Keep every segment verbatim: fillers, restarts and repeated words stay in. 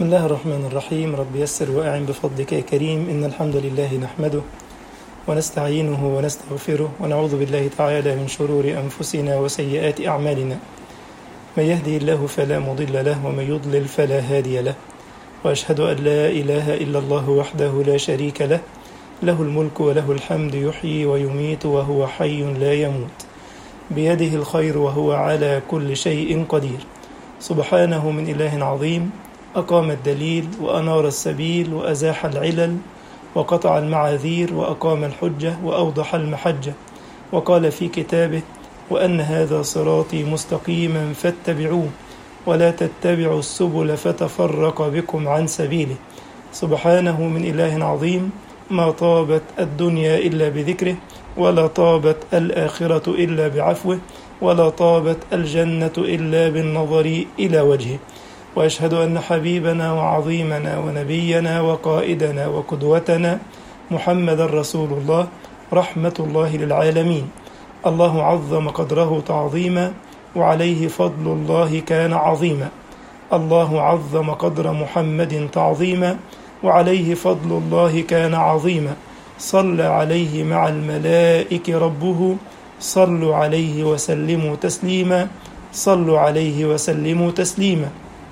بسم الله الرحمن الرحيم. رب يسر وأعن بفضلك يا كريم. إن الحمد لله نحمده ونستعينه ونستغفره ونعوذ بالله تعالى من شرور أنفسنا وسيئات أعمالنا. من يهدي الله فلا مضل له ومن يضلل فلا هادي له، وأشهد أن لا إله إلا الله وحده لا شريك له، له الملك وله الحمد، يحيي ويميت وهو حي لا يموت، بيده الخير وهو على كل شيء قدير. سبحانه من إله عظيم أقام الدليل وأنار السبيل وأزاح العلل وقطع المعاذير وأقام الحجة وأوضح المحجة، وقال في كتابه: وأن هذا صراطي مستقيما فاتبعوه ولا تتبعوا السبل فتفرق بكم عن سبيله. سبحانه من إله عظيم ما طابت الدنيا إلا بذكره، ولا طابت الآخرة إلا بعفوه، ولا طابت الجنة إلا بالنظر إلى وجهه. وأشهد أن حبيبنا وعظيمنا ونبينا وقائدنا وقدوتنا محمد رسول الله رحمة الله للعالمين. الله عظم قدره تعظيما، وعليه فضل الله كان عظيما. الله عظم قدر محمد تعظيما، وعليه فضل الله كان عظيما. صلى عليه مع الملائكة ربه، صلوا عليه وسلموا تسليما، صلوا عليه وسلموا تسليما.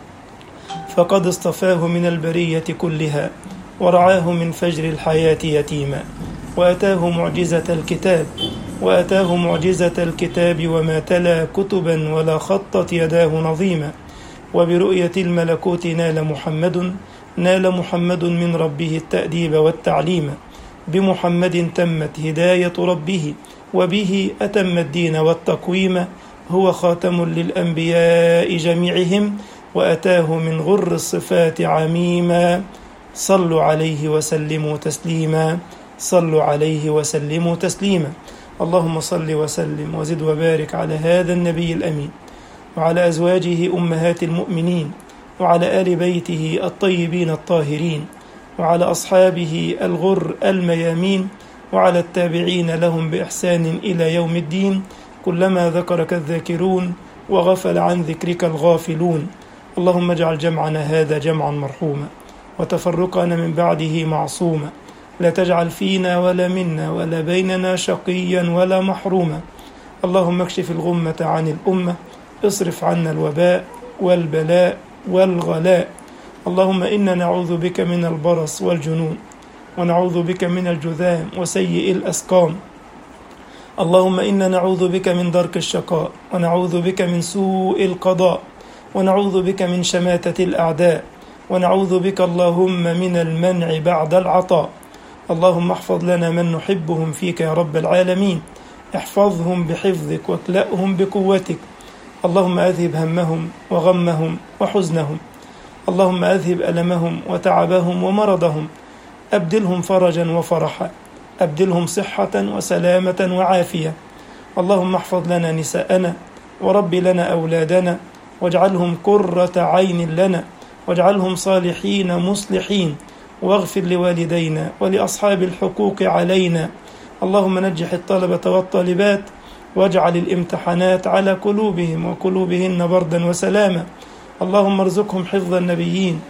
فقد اصطفاه من البرية كلها، ورعاه من فجر الحياة يتيما، وأتاه معجزة الكتاب وأتاه معجزة الكتاب وما تلا كتبا ولا خطت يداه نظيما. وبرؤية الملكوت نال محمد نال محمد من ربه التأديب والتعليم. بمحمد تمت هداية ربه، وبه أتم الدين والتقويم. هو خاتم للأنبياء جميعهم، وأتاه من غر الصفات عميما. صلوا عليه وسلموا تسليما، صلوا عليه وسلموا تسليما. اللهم صل وسلم وزد وبارك على هذا النبي الأمين، وعلى أزواجه أمهات المؤمنين، وعلى آل بيته الطيبين الطاهرين، وعلى أصحابه الغر الميامين، وعلى التابعين لهم بإحسان إلى يوم الدين. كلما ذكرك الذاكرون وغفل عن ذكرك الغافلون. اللهم اجعل جمعنا هذا جمعا مرحوما، وتفرقنا من بعده معصوما. لا تجعل فينا ولا منا ولا بيننا شقيا ولا محروما. اللهم اكشف الغمة عن الأمة، اصرف عنا الوباء والبلاء والغلاء. اللهم إنا نعوذ بك من البرص والجنون، ونعوذ بك من الجذام وسيء الأسقام. اللهم إنا نعوذ بك من درك الشقاء، ونعوذ بك من سوء القضاء، ونعوذ بك من شماتة الأعداء، ونعوذ بك اللهم من المنع بعد العطاء. اللهم احفظ لنا من نحبهم فيك يا رب العالمين، احفظهم بحفظك واكلأهم بقوتك. اللهم أذهب همهم وغمهم وحزنهم، اللهم أذهب ألمهم وتعبهم ومرضهم، أبدلهم فرجا وفرحا، أبدلهم صحة وسلامة وعافية. اللهم احفظ لنا نساءنا، ورب لنا أولادنا، واجعلهم قرة عين لنا، واجعلهم صالحين مصلحين، واغفر لوالدينا ولأصحاب الحقوق علينا. اللهم نجح الطلبة والطالبات، واجعل الامتحانات على قلوبهم وقلوبهن بردا وسلاما. اللهم ارزقهم حفظ النبيين،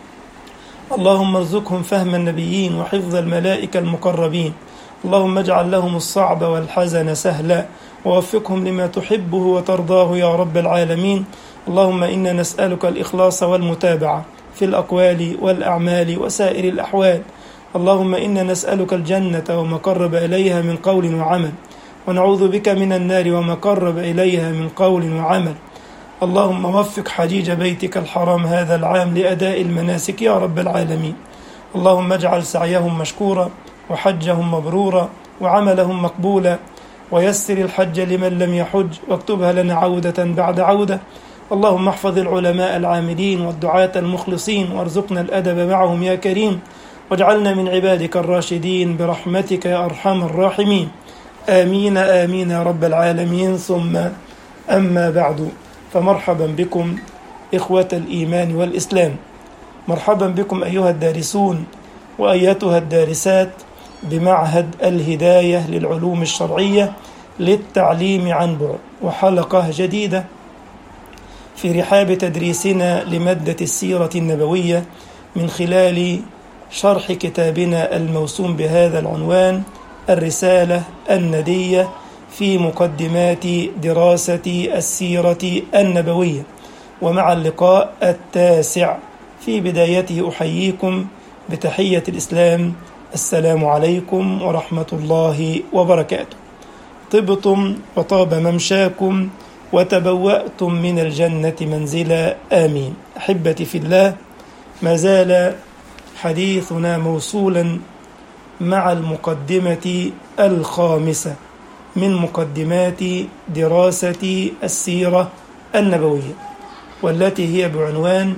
اللهم ارزقهم فهم النبيين وحفظ الملائكة المقربين. اللهم اجعل لهم الصعب والحزن سهلا، ووفقهم لما تحبه وترضاه يا رب العالمين. اللهم إنا نسألك الإخلاص والمتابعة في الأقوال والأعمال وسائر الأحوال. اللهم إنا نسألك الجنة وما قرب إليها من قول وعمل، ونعوذ بك من النار وما قرب إليها من قول وعمل. اللهم وفق حجيج بيتك الحرام هذا العام لأداء المناسك يا رب العالمين. اللهم اجعل سعيهم مشكورا، وحجهم مبرورا، وعملهم مقبولا، ويسر الحج لمن لم يحج، واكتبها لنا عودة بعد عودة. اللهم احفظ العلماء العاملين والدعاة المخلصين، وارزقنا الأدب معهم يا كريم، واجعلنا من عبادك الراشدين برحمتك يا أرحم الراحمين. آمين آمين يا رب العالمين. ثم أما بعد، فمرحبا بكم إخوة الإيمان والإسلام. مرحبا بكم أيها الدارسون وأيتها الدارسات بمعهد الهداية للعلوم الشرعية للتعليم عن بعد، وحلقة جديدة في رحاب تدريسنا لمادة السيرة النبوية من خلال شرح كتابنا الموسوم بهذا العنوان الرسالة الندية في مقدمات دراسة السيرة النبوية، ومع اللقاء التاسع في بدايته أحييكم بتحية الإسلام: السلام عليكم ورحمة الله وبركاته. طبتم وطاب ممشاكم وتبوأتم من الجنة منزلا، آمين. أحبتي في الله، ما زال حديثنا موصولا مع المقدمة الخامسة من مقدمات دراسة السيرة النبوية، والتي هي بعنوان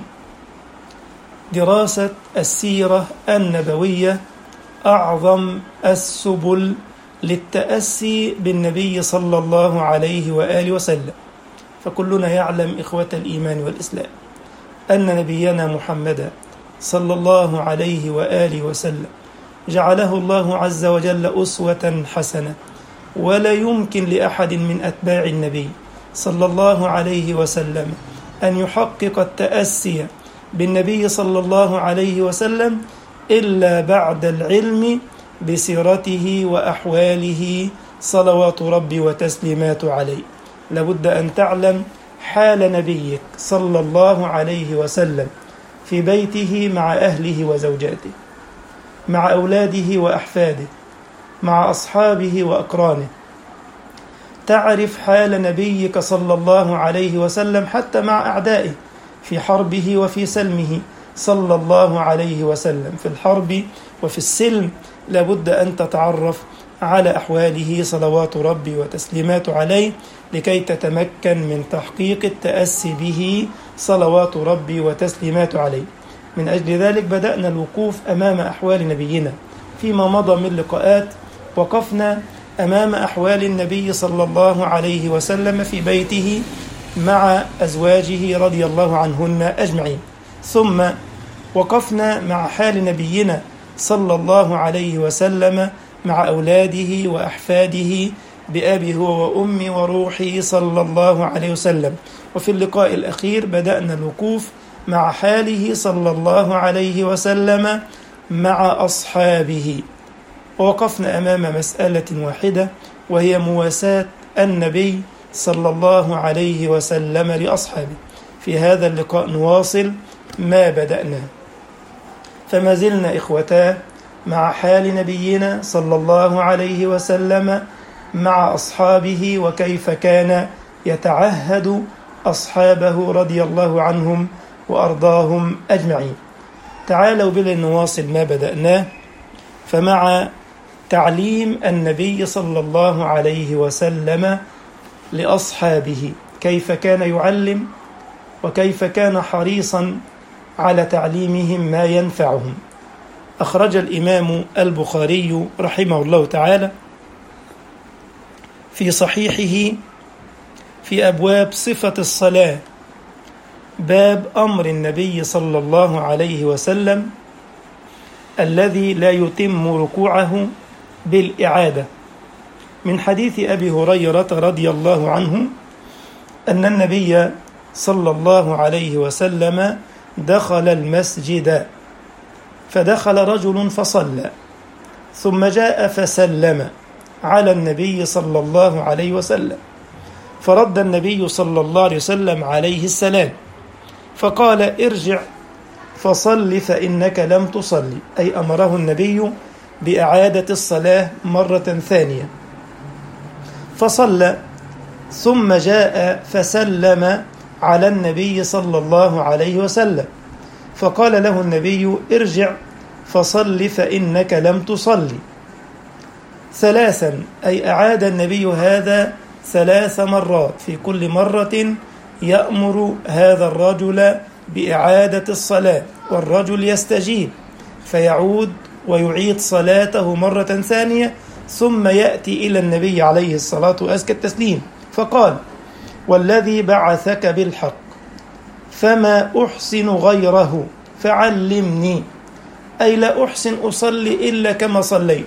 دراسة السيرة النبوية أعظم السبل للتأسي بالنبي صلى الله عليه وآله وسلم. فكلنا يعلم إخوة الإيمان والإسلام أن نبينا محمدا صلى الله عليه وآله وسلم جعله الله عز وجل أسوة حسنة، ولا يمكن لأحد من أتباع النبي صلى الله عليه وسلم أن يحقق التأسي بالنبي صلى الله عليه وسلم إلا بعد العلم بسيرته وأحواله صلوات ربي وتسليمات عليه. لابد أن تعلم حال نبيك صلى الله عليه وسلم في بيته مع أهله وزوجاته، مع أولاده وأحفاده، مع أصحابه وأقرانه. تعرف حال نبيك صلى الله عليه وسلم حتى مع أعدائه في حربه وفي سلمه صلى الله عليه وسلم. في الحرب وفي السلم لابد أن تتعرف على أحواله صلوات ربي وتسليمات عليه لكي تتمكن من تحقيق التأسي به صلوات ربي وتسليمات عليه. من أجل ذلك بدأنا الوقوف أمام أحوال نبينا. فيما مضى من لقاءات وقفنا أمام أحوال النبي صلى الله عليه وسلم في بيته مع أزواجه رضي الله عنهن أجمعين، ثم وقفنا مع حال نبينا صلى الله عليه وسلم مع أولاده وأحفاده بأبي هو وأمي وروحي صلى الله عليه وسلم. وفي اللقاء الأخير بدأنا الوقوف مع حاله صلى الله عليه وسلم مع أصحابه، ووقفنا أمام مسألة واحدة وهي مواساة النبي صلى الله عليه وسلم لأصحابه. في هذا اللقاء نواصل ما بدأنا، فما زلنا إخوتاه مع حال نبينا صلى الله عليه وسلم مع أصحابه، وكيف كان يتعهد أصحابه رضي الله عنهم وأرضاهم أجمعين. تعالوا بنا نواصل ما بدأناه. فمع تعليم النبي صلى الله عليه وسلم لأصحابه كيف كان يعلم وكيف كان حريصا على تعليمهم ما ينفعهم، أخرج الإمام البخاري رحمه الله تعالى في صحيحه في أبواب صفة الصلاة باب أمر النبي صلى الله عليه وسلم الذي لا يتم ركوعه بالإعادة، من حديث أبي هريرة رضي الله عنه أن النبي صلى الله عليه وسلم دخل المسجد، فدخل رجل فصلى، ثم جاء فسلم على النبي صلى الله عليه وسلم، فرد النبي صلى الله عليه وسلم عليه السلام، فقال: ارجع فصل فإنك لم تصلي، أي أمره النبي بإعادة الصلاة مرة ثانية. فصلى ثم جاء فسلم على النبي صلى الله عليه وسلم، فقال له النبي: ارجع فصل فإنك لم تصلي ثلاثا، أي أعاد النبي هذا ثلاث مرات، في كل مرة يأمر هذا الرجل بإعادة الصلاة، والرجل يستجيب فيعود ويعيد صلاته مرة ثانية، ثم يأتي إلى النبي عليه الصلاة وأزكى التسليم فقال: والذي بعثك بالحق فما أحسن غيره فعلمني، أي لا أحسن أصلي إلا كما صليت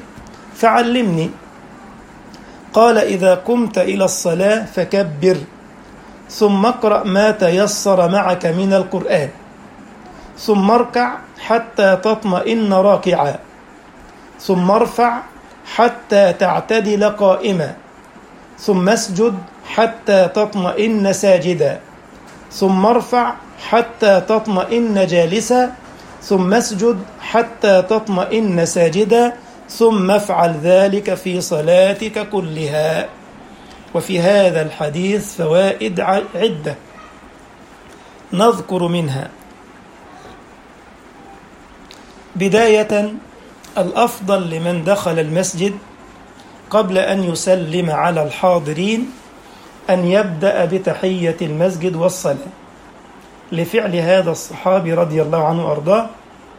فعلمني. قال: إذا قمت إلى الصلاة فكبر، ثم اقرأ ما تيسر معك من القرآن، ثم اركع حتى تطمئن راكعا، ثم ارفع حتى تعتدل قائما، ثم اسجد حتى تطمئن ساجدا، ثم ارفع حتى تطمئن جالسا، ثم اسجد حتى تطمئن ساجدا، ثم افعل ذلك في صلاتك كلها. وفي هذا الحديث فوائد عدة نذكر منها: بداية، الأفضل لمن دخل المسجد قبل أن يسلم على الحاضرين أن يبدأ بتحية المسجد والصلاة، لفعل هذا الصحابي رضي الله عنه وأرضاه،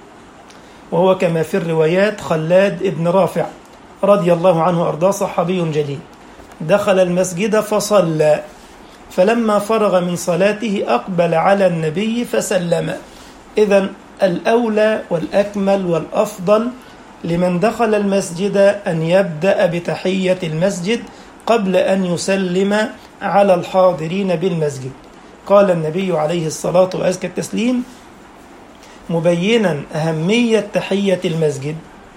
وهو كما في الروايات خلاد بن رافع رضي الله عنه وأرضاه، صحابي جليل، دخل المسجد فصلى، فلما فرغ من صلاته أقبل على النبي فسلم. إذن الأولى والأكمل والأفضل لمن دخل المسجد أن يبدأ بتحية المسجد قبل أن يسلم على الحاضرين بالمسجد. قال النبي عليه الصلاة وأزكى التسليم مبينا أهمية تحية المسجد: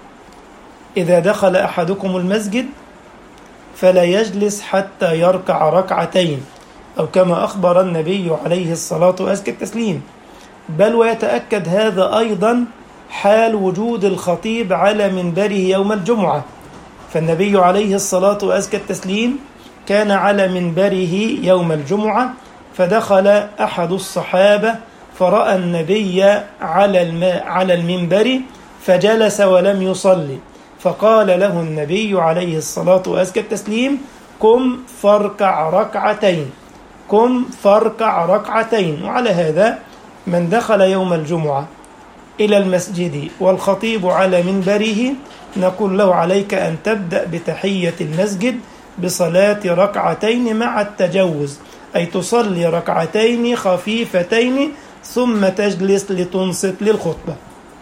إذا دخل أحدكم المسجد فلا يجلس حتى يركع ركعتين، أو كما أخبر النبي عليه الصلاة وأزكى التسليم، بل ويتأكد هذا أيضا حال وجود الخطيب على منبره يوم الجمعة، فالنبي عليه الصلاة وأزكى التسليم كان على منبره يوم الجمعة، فدخل أحد الصحابة فرأى النبي على الماء على المنبر فجلس ولم يصلي، فقال له النبي عليه الصلاة وأزكى التسليم: قم فاركع ركعتين، قم فاركع ركعتين. وعلى هذا من دخل يوم الجمعة إلى المسجد والخطيب على منبره نقول له: عليك أن تبدأ بتحية المسجد بصلاة ركعتين مع التجوز، أي تصلي ركعتين خفيفتين ثم تجلس لتنصت للخطبة.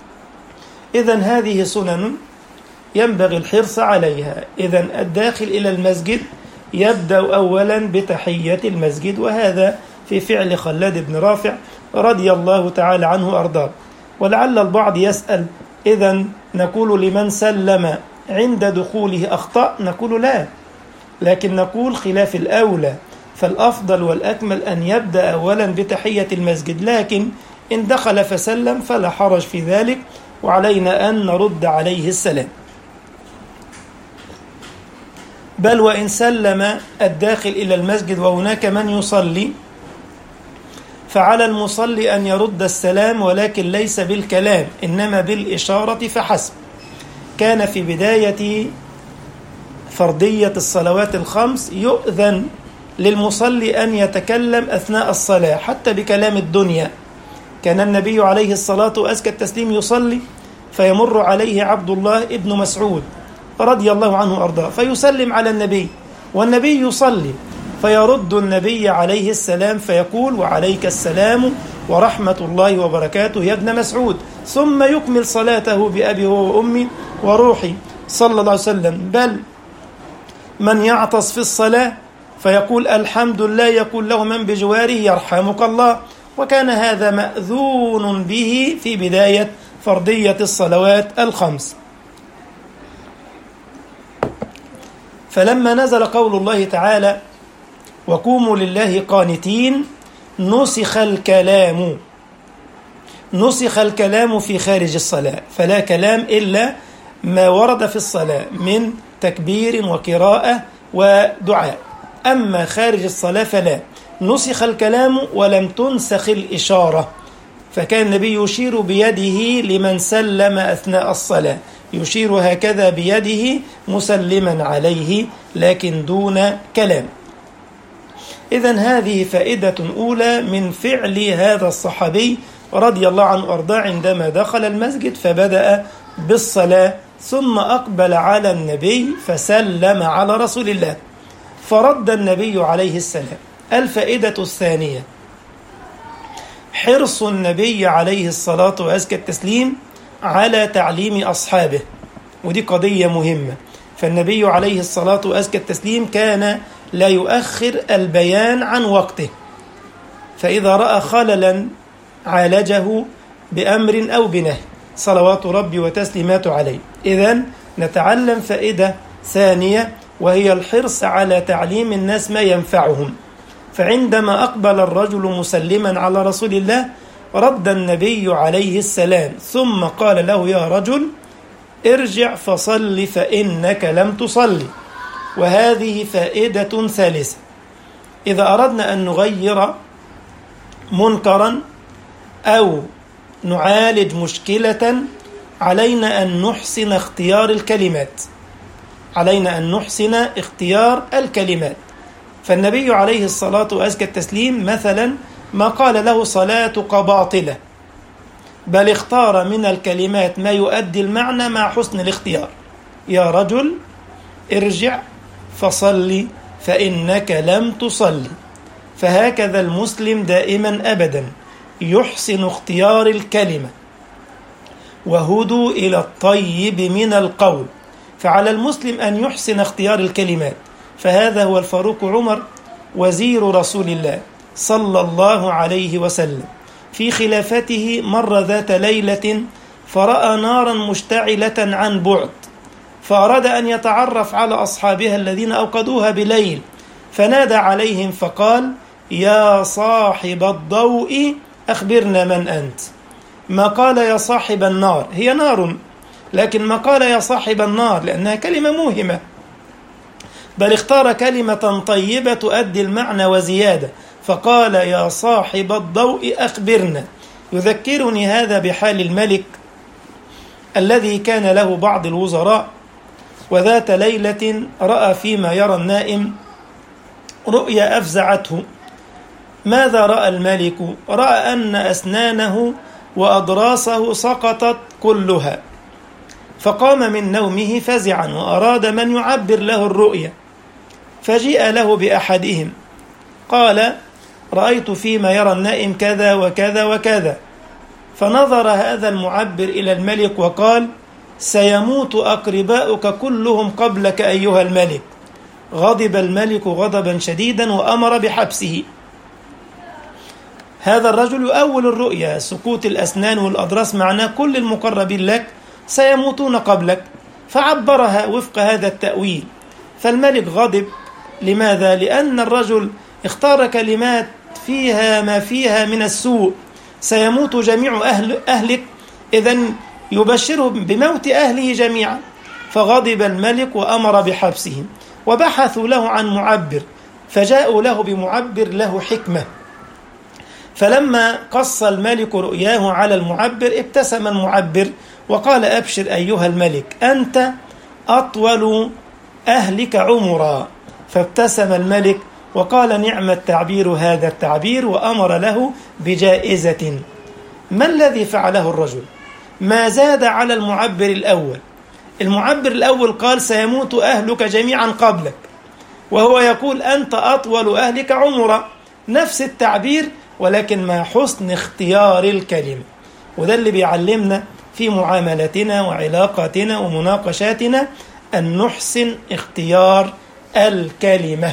إذن هذه سنن ينبغي الحرص عليها. إذن الداخل إلى المسجد يبدأ أولا بتحية المسجد، وهذا في فعل خلاد بن رافع رضي الله تعالى عنه وأرضاه. ولعل البعض يسأل: إذن نقول لمن سلم عند دخوله أخطأ؟ نقول لا، لكن نقول خلاف الأولى، فالأفضل والأكمل أن يبدأ أولا بتحية المسجد، لكن إن دخل فسلم فلا حرج في ذلك، وعلينا أن نرد عليه السلام. بل وإن سلم الداخل إلى المسجد وهناك من يصلي فعلى المصلي أن يرد السلام، ولكن ليس بالكلام إنما بالإشارة فحسب. كان في بداية فرضية الصلوات الخمس يؤذن للمصلي أن يتكلم أثناء الصلاة حتى بكلام الدنيا. كان النبي عليه الصلاة وأزكى التسليم يصلي فيمر عليه عبد الله ابن مسعود رضي الله عنه وأرضاه فيسلم على النبي، والنبي يصلي، فيرد النبي عليه السلام فيقول: وعليك السلام ورحمة الله وبركاته يا ابن مسعود، ثم يكمل صلاته بأبي وأمي وروحي صلى الله عليه وسلم. بل من يعطس في الصلاة فيقول الحمد لله يقول له من بجواره يرحمك الله. وكان هذا مأذون به في بداية فرضية الصلوات الخمس. فلما نزل قول الله تعالى: وقوموا لله قانتين، نسخ الكلام نسخ الكلام في خارج الصلاة، فلا كلام إلا ما ورد في الصلاة من تكبير وقراءة ودعاء، أما خارج الصلاة فلا. نسخ الكلام ولم تنسخ الإشارة، فكان النبي يشير بيده لمن سلم أثناء الصلاة، يشير هكذا بيده مسلما عليه لكن دون كلام. إذن هذه فائدة أولى من فعل هذا الصحابي رضي الله عنه وأرضاه عندما دخل المسجد فبدأ بالصلاة ثم أقبل على النبي فسلم على رسول الله فرد النبي عليه السلام. الفائدة الثانية: حرص النبي عليه الصلاة وأزكى التسليم على تعليم أصحابه، ودي قضية مهمة. فالنبي عليه الصلاة وأزكى التسليم كان لا يؤخر البيان عن وقته، فإذا رأى خللا عالجه بأمر أو بنهي صلوات ربي وتسليماته عليه. إذن نتعلم فائدة ثانية، وهي الحرص على تعليم الناس ما ينفعهم. فعندما أقبل الرجل مسلما على رسول الله رد النبي عليه السلام ثم قال له: يا رجل ارجع فصل فإنك لم تصلي. وهذه فائدة ثالثة: إذا أردنا أن نغير منكرا أو نعالج مشكلة علينا أن نحسن اختيار الكلمات علينا أن نحسن اختيار الكلمات فالنبي عليه الصلاة وأزكى التسليم مثلا ما قال له صلاتك باطلة، بل اختار من الكلمات ما يؤدي المعنى مع حسن الاختيار: يا رجل ارجع فصلي فإنك لم تصلي. فهكذا المسلم دائما أبدا يحسن اختيار الكلمة. وهدوا إلى الطيب من القول، فعلى المسلم أن يحسن اختيار الكلمات. فهذا هو الفاروق عمر وزير رسول الله صلى الله عليه وسلم في خلافته مر ذات ليلة فرأى نارا مشتعلة عن بعد، فأراد أن يتعرف على أصحابها الذين أوقدوها بليل، فنادى عليهم فقال: يا صاحب الضوء أخبرنا من أنت. ما قال يا صاحب النار، هي نار، لكن ما قال يا صاحب النار لأنها كلمة موهمة، بل اختار كلمة طيبة تؤدي المعنى وزيادة، فقال: يا صاحب الضوء أخبرنا. يذكرني هذا بحال الملك الذي كان له بعض الوزراء، وذات ليلة رأى فيما يرى النائم رؤيا أفزعته. ماذا رأى الملك؟ رأى أن أسنانه وأضراسه سقطت كلها، فقام من نومه فزعا وأراد من يعبر له الرؤيا، فجيء له بأحدهم قال: رأيت فيما يرى النائم كذا وكذا وكذا. فنظر هذا المعبر إلى الملك وقال: سيموت أقرباؤك كلهم قبلك أيها الملك. غضب الملك غضبا شديدا وأمر بحبسه. هذا الرجل يؤول الرؤيا، سقوط الأسنان والأضراس معناه كل المقربين لك سيموتون قبلك، فعبرها وفق هذا التأويل. فالملك غضب. لماذا؟ لأن الرجل اختار كلمات فيها ما فيها من السوء. سيموت جميع أهل أهلك، إذن يبشره بموت أهله جميعا. فغضب الملك وأمر بحبسهم، وبحثوا له عن معبر، فجاءوا له بمعبر له حكمة. فلما قص الملك رؤياه على المعبر ابتسم المعبر وقال: أبشر أيها الملك، أنت أطول أهلك عمرا. فابتسم الملك وقال: نعم التعبير هذا التعبير، وأمر له بجائزة. ما الذي فعله الرجل؟ ما زاد على المعبر الأول. المعبر الأول قال: سيموت أهلك جميعا قبلك، وهو يقول: أنت أطول أهلك عمرا. نفس التعبير ولكن مع حسن اختيار الكلمة. وده اللي بيعلمنا في معاملتنا وعلاقاتنا ومناقشاتنا أن نحسن اختيار الكلمة.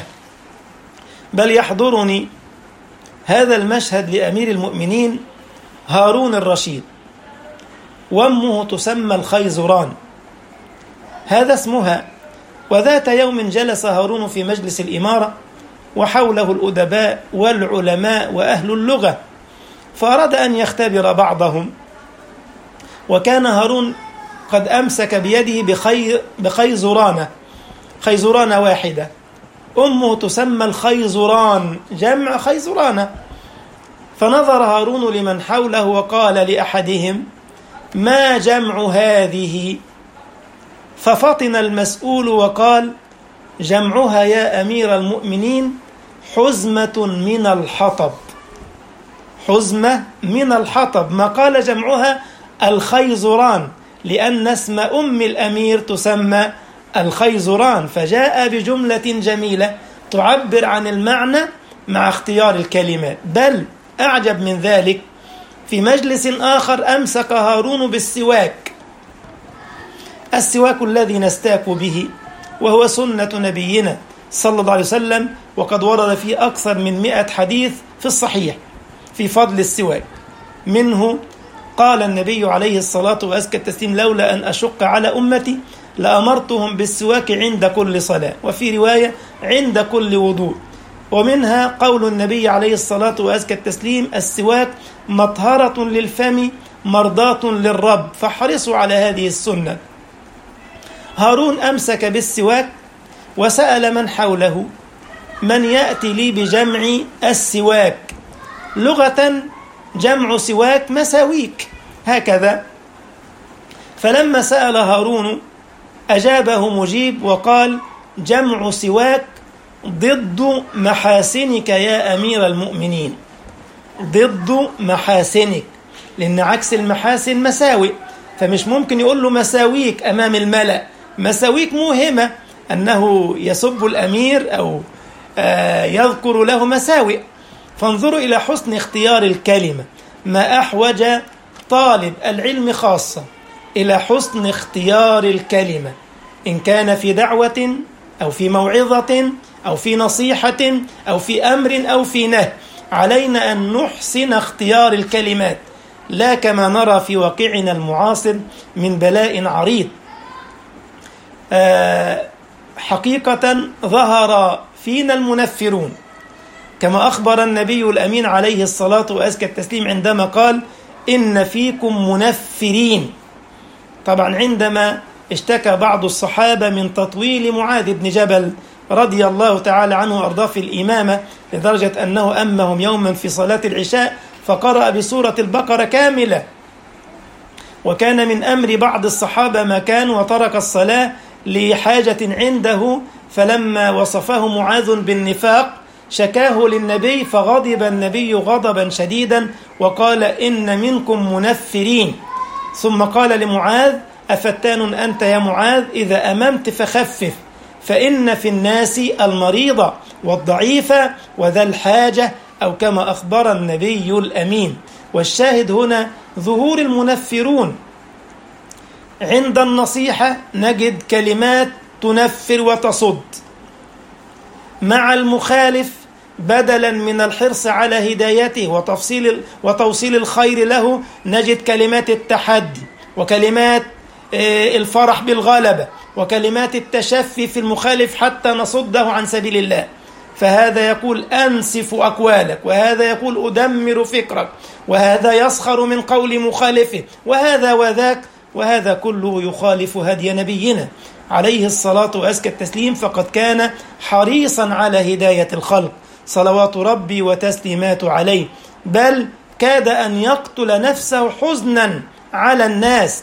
بل يحضرني هذا المشهد لأمير المؤمنين هارون الرشيد، وأمه تسمى الخيزران، هذا اسمها. وذات يوم جلس هارون في مجلس الإمارة وحوله الأدباء والعلماء وأهل اللغة، فأراد أن يختبر بعضهم. وكان هارون قد أمسك بيده بخي بخيزرانة خيزرانة واحدة، أمه تسمى الخيزران، جمع خيزرانة. فنظر هارون لمن حوله وقال لأحدهم: ما جمع هذه؟ ففطن المسؤول وقال: جمعها يا أمير المؤمنين حزمة من الحطب. حزمة من الحطب. ما قال جمعها الخيزران، لأن اسم أم الأمير تسمى الخيزران، فجاء بجملة جميلة تعبر عن المعنى مع اختيار الكلمات. بل أعجب من ذلك، في مجلس آخر أمسك هارون بالسواك، السواك الذي نستاك به، وهو سنة نبينا صلى الله عليه وسلم، وقد ورد فيه أكثر من مئة حديث في الصحيح. في فضل السواك. منه قال النبي عليه الصلاة وأزكى التسليم: لولا أن أشق على أمتي لأمرتهم بالسواك عند كل صلاة، وفي رواية عند كل وضوء. ومنها قول النبي عليه الصلاة وأزكى التسليم: السواك مطهرة للفم مرضاة للرب، فاحرصوا على هذه السنة. هارون أمسك بالسواك وسأل من حوله: من يأتي لي بجمع السواك؟ لغة جمع سواك مساويك هكذا. فلما سأل هارون أجابه مجيب وقال: جمع سواك ضد محاسنك يا أمير المؤمنين، ضد محاسنك، لأن عكس المحاسن مساوئ، فمش ممكن يقول له مساويك أمام الملأ. مساويك موهمة أنه يسب الأمير أو يذكر له مساوئ. فانظروا إلى حسن اختيار الكلمة. ما أحوج طالب العلم خاصة إلى حسن اختيار الكلمة، إن كان في دعوة أو في موعظة أو في نصيحة أو في أمر أو في نهي. علينا أن نحسن اختيار الكلمات، لا كما نرى في واقعنا المعاصر من بلاء عريض. أه حقيقة ظهر فينا المنفرون، كما أخبر النبي الأمين عليه الصلاة وأزكى التسليم عندما قال: إن فيكم منفرين. طبعا عندما اشتكى بعض الصحابة من تطويل معاذ بن جبل رضي الله تعالى عنه وأرضاه في الإمامة، لدرجة أنه أمهم يوما في صلاة العشاء فقرأ بسورة البقرة كاملة، وكان من أمر بعض الصحابة ما كان وترك الصلاة لحاجة عنده، فلما وصفه معاذ بالنفاق شكاه للنبي، فغضب النبي غضبا شديدا وقال: إن منكم منفرين. ثم قال لمعاذ: أفتان أنت يا معاذ؟ إذا أممت فخفف، فإن في الناس المريض والضعيف وذا الحاجة، أو كما أخبر النبي الأمين. والشاهد هنا ظهور المنفرون. عند النصيحة نجد كلمات تنفر وتصد، مع المخالف بدلا من الحرص على هدايته وتفصيل وتوصيل الخير له نجد كلمات التحدي وكلمات الفرح بالغلبة وكلمات التشفي في المخالف حتى نصده عن سبيل الله. فهذا يقول: أنسف أقوالك، وهذا يقول: أدمر فكرك، وهذا يسخر من قول مخالفه، وهذا وذاك، وهذا كله يخالف هدي نبينا عليه الصلاة وأزكى التسليم. فقد كان حريصا على هداية الخلق صلوات ربي وتسليماته عليه، بل كاد أن يقتل نفسه حزنا على الناس.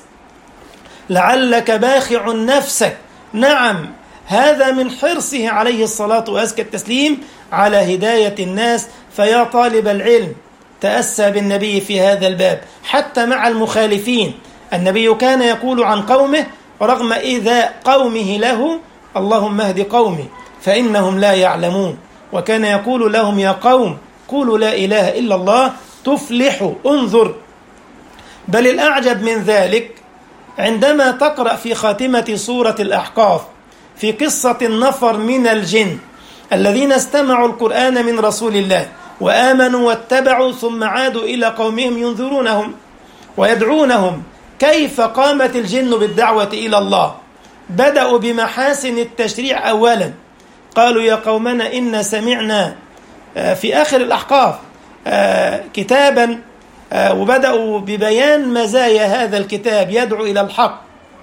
لعلك باخع نفسك. نعم، هذا من حرصه عليه الصلاة وأزكى التسليم على هداية الناس. فيا طالب العلم تأسى بالنبي في هذا الباب حتى مع المخالفين. النبي كان يقول عن قومه رغم إذا قومه له: اللهم اهد قومي فإنهم لا يعلمون. وكان يقول لهم: يا قوم قولوا لا إله إلا الله تفلحوا. انظر، بل الأعجب من ذلك عندما تقرأ في خاتمة سورة الأحقاف في قصة النفر من الجن الذين استمعوا القرآن من رسول الله وآمنوا واتبعوا ثم عادوا إلى قومهم ينذرونهم ويدعونهم. كيف قامت الجن بالدعوة إلى الله؟ بدأوا بمحاسن التشريع أولا، قالوا: يا قومنا إن سمعنا في آخر الأحقاف كتابا، وبدأوا ببيان مزايا هذا الكتاب يدعو إلى الحق،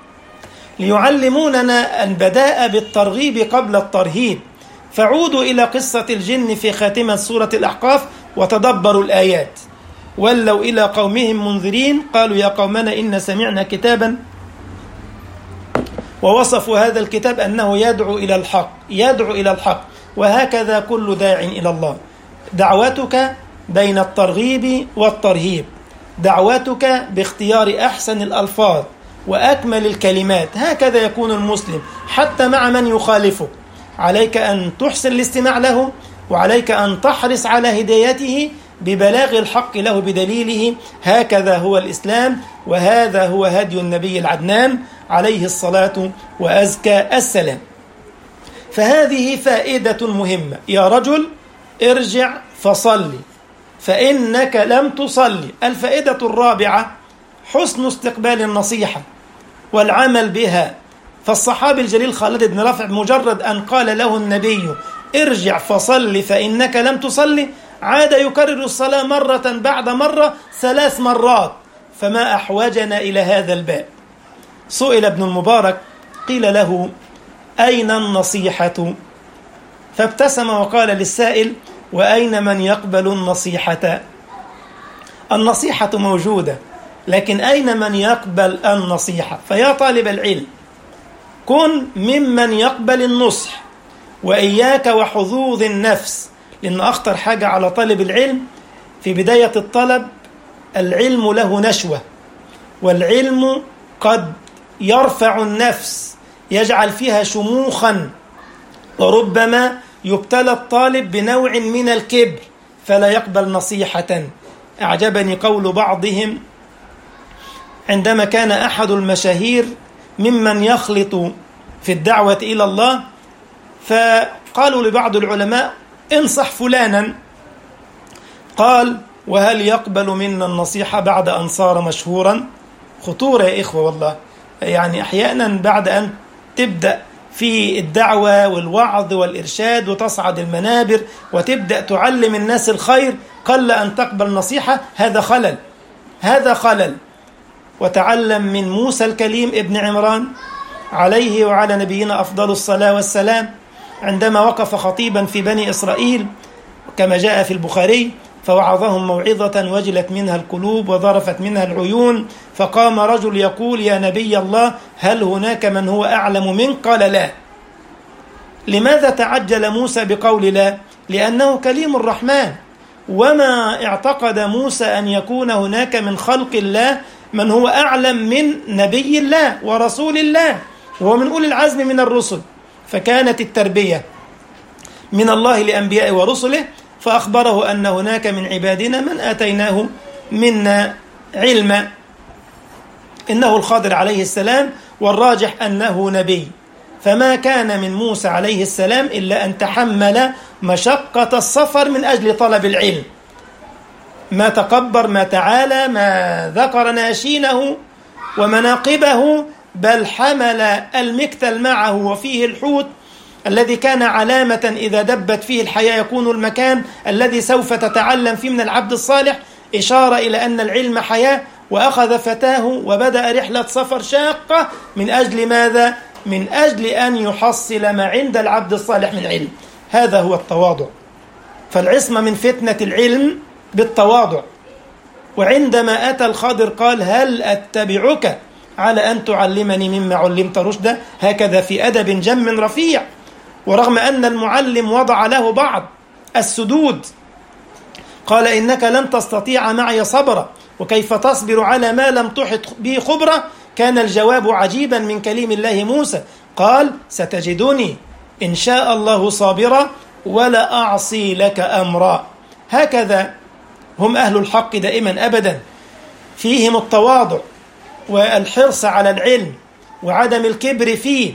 ليعلموننا البداء بالترغيب قبل الترهيب. فعودوا إلى قصة الجن في خاتمة سورة الأحقاف وتدبروا الآيات. ولوا إلى قومهم منذرين، قالوا: يا قومنا إن سمعنا كتابا، ووصفوا هذا الكتاب أنه يدعو إلى الحق، يدعو إلى الحق. وهكذا كل داع إلى الله، دعوتك بين الترغيب والترهيب، دعوتك باختيار أحسن الألفاظ وأكمل الكلمات. هكذا يكون المسلم حتى مع من يخالفه. عليك أن تحسن الاستماع له، وعليك أن تحرص على هدايته ببلاغ الحق له بدليله. هكذا هو الإسلام، وهذا هو هدي النبي العدنان عليه الصلاة وأزكى السلام. فهذه فائدة مهمة. يا رجل ارجع فصلي، فإنك لم تصلي. الفائدة الرابعة حسن استقبال النصيحة والعمل بها. فالصحابي الجليل خالد بن رافع مجرد أن قال له النبي ارجع فصل فإنك لم تصلي عاد يكرر الصلاة مرة بعد مرة ثلاث مرات. فما أحوجنا إلى هذا الباب. سئل ابن المبارك قيل له أين النصيحة؟ فابتسم وقال للسائل وأين من يقبل النصيحة؟ النصيحة موجودة، لكن أين من يقبل النصيحة؟ فيا طالب العلم كن ممن يقبل النصح، وإياك وحظوظ النفس، لأن أخطر حاجة على طالب العلم في بداية الطلب العلم له نشوة، والعلم قد يرفع النفس يجعل فيها شموخا، وربما يبتلى الطالب بنوع من الكبر فلا يقبل نصيحة. أعجبني قول بعضهم عندما كان أحد المشاهير ممن يخلط في الدعوة إلى الله، فقالوا لبعض العلماء انصح فلانا، قال وهل يقبل منا النصيحة بعد أن صار مشهورا؟ خطورة يا إخوة والله. يعني أحيانا بعد أن تبدأ في الدعوة والوعظ والإرشاد وتصعد المنابر وتبدأ تعلم الناس الخير قل أن تقبل نصيحة. هذا خلل، هذا خلل. وتعلم من موسى الكليم ابن عمران عليه وعلى نبينا أفضل الصلاة والسلام عندما وقف خطيبا في بني إسرائيل كما جاء في البخاري فوعظهم موعظة وجلت منها القلوب وذرفت منها العيون، فقام رجل يقول يا نبي الله هل هناك من هو أعلم منك؟ قال لا. لماذا تعجل موسى بقول لا؟ لأنه كليم الرحمن، وما اعتقد موسى أن يكون هناك من خلق الله من هو أعلم من نبي الله ورسول الله وهو من أولي العزم من الرسل. فكانت التربية من الله لأنبياء ورسله، فأخبره أن هناك من عبادنا من آتيناه منا علما، إنه الخضر عليه السلام، والراجح أنه نبي. فما كان من موسى عليه السلام إلا أن تحمل مشقة السفر من أجل طلب العلم، ما تكبر ما تعالى ما ذكر ناشينه ومناقبه، بل حمل المكتل معه وفيه الحوت الذي كان علامة إذا دبت فيه الحياة يكون المكان الذي سوف تتعلم فيه من العبد الصالح، إشارة إلى أن العلم حياة. وأخذ فتاه وبدأ رحلة سفر شاقة من أجل ماذا؟ من أجل أن يحصل ما عند العبد الصالح من علم. هذا هو التواضع. فالعصمة من فتنة العلم بالتواضع. وعندما أتى الخضر قال هل أتبعك على أن تعلمني مما علمت رشدا؟ هكذا في أدب جم رفيع. ورغم أن المعلم وضع له بعض السدود قال إنك لن تستطيع معي صبرا وكيف تصبر على ما لم تحط به خبرة، كان الجواب عجيبا من كليم الله موسى، قال ستجدني إن شاء الله صابرا ولا أعصي لك أمرا. هكذا هم أهل الحق دائما أبدا، فيهم التواضع والحرص على العلم وعدم الكبر فيه،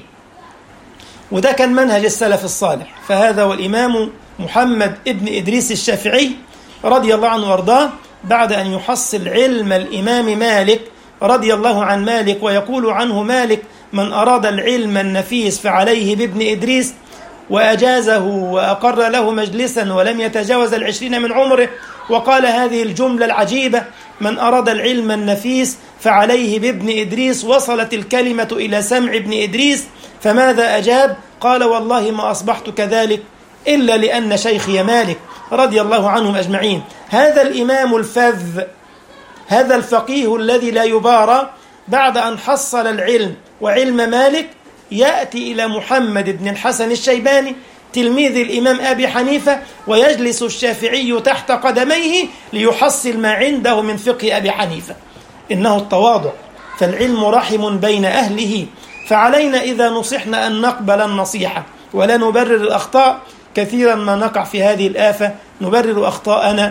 وده كان منهج السلف الصالح. فهذا والإمام محمد ابن إدريس الشافعي رضي الله عنه وارضاه بعد أن يحصل علم الإمام مالك رضي الله عن مالك، ويقول عنه مالك من أراد العلم النفيس فعليه بابن إدريس، وأجازه وأقر له مجلسا ولم يتجاوز العشرين من عمره، وقال هذه الجملة العجيبة من أراد العلم النفيس فعليه بابن إدريس. وصلت الكلمة إلى سمع ابن إدريس، فماذا أجاب؟ قال والله ما أصبحت كذلك إلا لأن شيخي مالك رضي الله عنهم أجمعين. هذا الإمام الفذ، هذا الفقيه الذي لا يبارى، بعد أن حصل العلم وعلم مالك يأتي إلى محمد بن الحسن الشيباني تلميذ الإمام أبي حنيفة، ويجلس الشافعي تحت قدميه ليحصل ما عنده من فقه أبي حنيفة. إنه التواضع. فالعلم رحم بين أهله، فعلينا إذا نصحنا أن نقبل النصيحة ولا نبرر الأخطاء. كثيرا ما نقع في هذه الآفة، نبرر أخطاءنا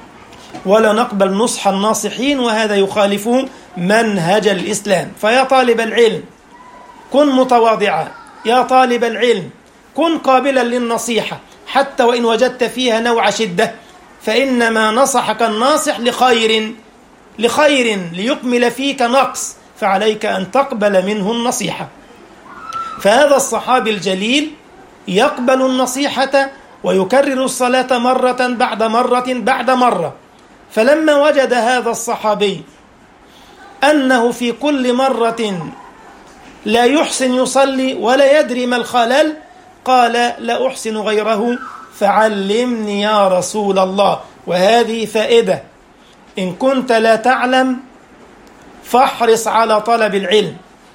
ولا نقبل نصح الناصحين، وهذا يخالف منهج الإسلام. فيا طالب العلم كن متواضعا، يا طالب العلم كن قابلا للنصيحة حتى وإن وجدت فيها نوع شدة. فإنما نصحك الناصح لخير لخير ليكمل فيك نقص، فعليك أن تقبل منه النصيحة. فهذا الصحابي الجليل يقبل النصيحة ويكرر الصلاة مرة بعد مرة بعد مرة. فلما وجد هذا الصحابي أنه في كل مرة لا يحسن يصلي ولا يدري ما الخلل، قال لا أحسن غيره فعلمني يا رسول الله. وهذه فائدة: إن كنت لا تعلم فاحرص على طلب العلم.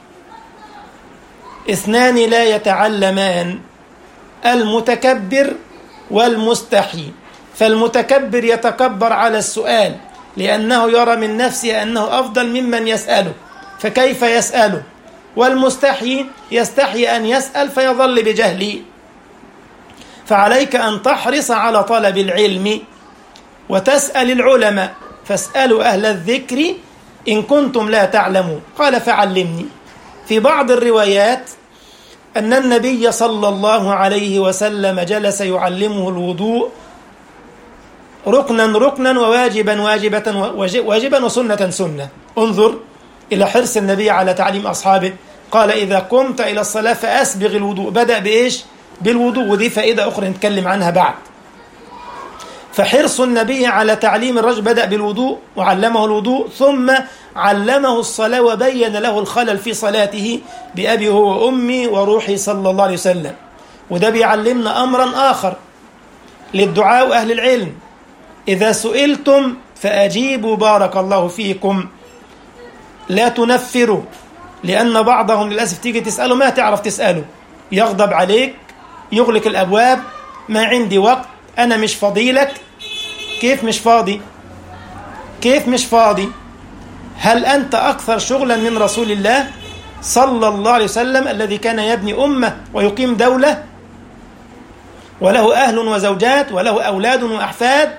اثنان لا يتعلمان: المتكبر والمستحي. فالمتكبر يتكبر على السؤال لأنه يرى من نفسه أنه أفضل ممن يسأله، فكيف يسأله؟ والمستحي يستحي أن يسأل فيظل بجهله. فعليك أن تحرص على طلب العلم وتسأل العلماء، فاسألوا أهل الذكر إن كنتم لا تعلمون. قال فعلمني. في بعض الروايات أن النبي صلى الله عليه وسلم جلس يعلمه الوضوء ركنا ركنا وواجبا واجبة واجبا وسنة سنة. انظر إلى حرص النبي على تعليم أصحابه. قال إذا قمت إلى الصلاة فأسبغ الوضوء. بدأ بإيش؟ بالوضوء. ودي فائدة أخرى نتكلم عنها بعد. فحرص النبي على تعليم الرجل، بدأ بالوضوء وعلمه الوضوء ثم علمه الصلاة وبين له الخلل في صلاته بأبي هو وأمي وروحي صلى الله عليه وسلم. وده بيعلمنا أمرا آخر للدعاء أهل العلم: إذا سئلتم فأجيبوا بارك الله فيكم، لا تنفروا. لأن بعضهم للأسف تيجي تسأله ما تعرف تسأله، يغضب عليك، يغلق الأبواب، ما عندي وقت، أنا مش فاضيلك. كيف مش فاضي؟ كيف مش فاضي؟ هل أنت أكثر شغلا من رسول الله صلى الله عليه وسلم الذي كان يبني أمة ويقيم دولة وله أهل وزوجات وله أولاد وأحفاد،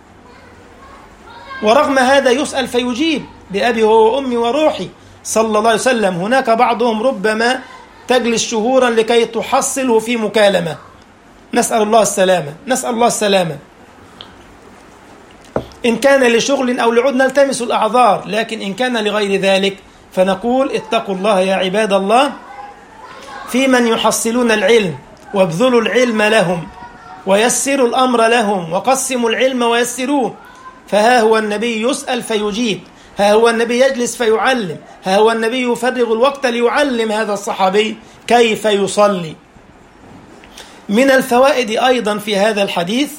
ورغم هذا يسأل فيجيب بأبي هو وأمي وروحي صلى الله عليه وسلم. هناك بعضهم ربما تجلس شهورا لكي تحصله في مكالمة. نسأل الله السلامة، نسأل الله السلامة. إن كان لشغل أو لعود نلتمس الأعذار، لكن إن كان لغير ذلك فنقول اتقوا الله يا عباد الله في من يحصلون العلم، وابذلوا العلم لهم ويسروا الأمر لهم وقسموا العلم ويسروه. فها هو النبي يسأل فيجيب، ها هو النبي يجلس فيعلم، ها هو النبي يفرغ الوقت ليعلم هذا الصحابي كيف يصلي. من الفوائد أيضا في هذا الحديث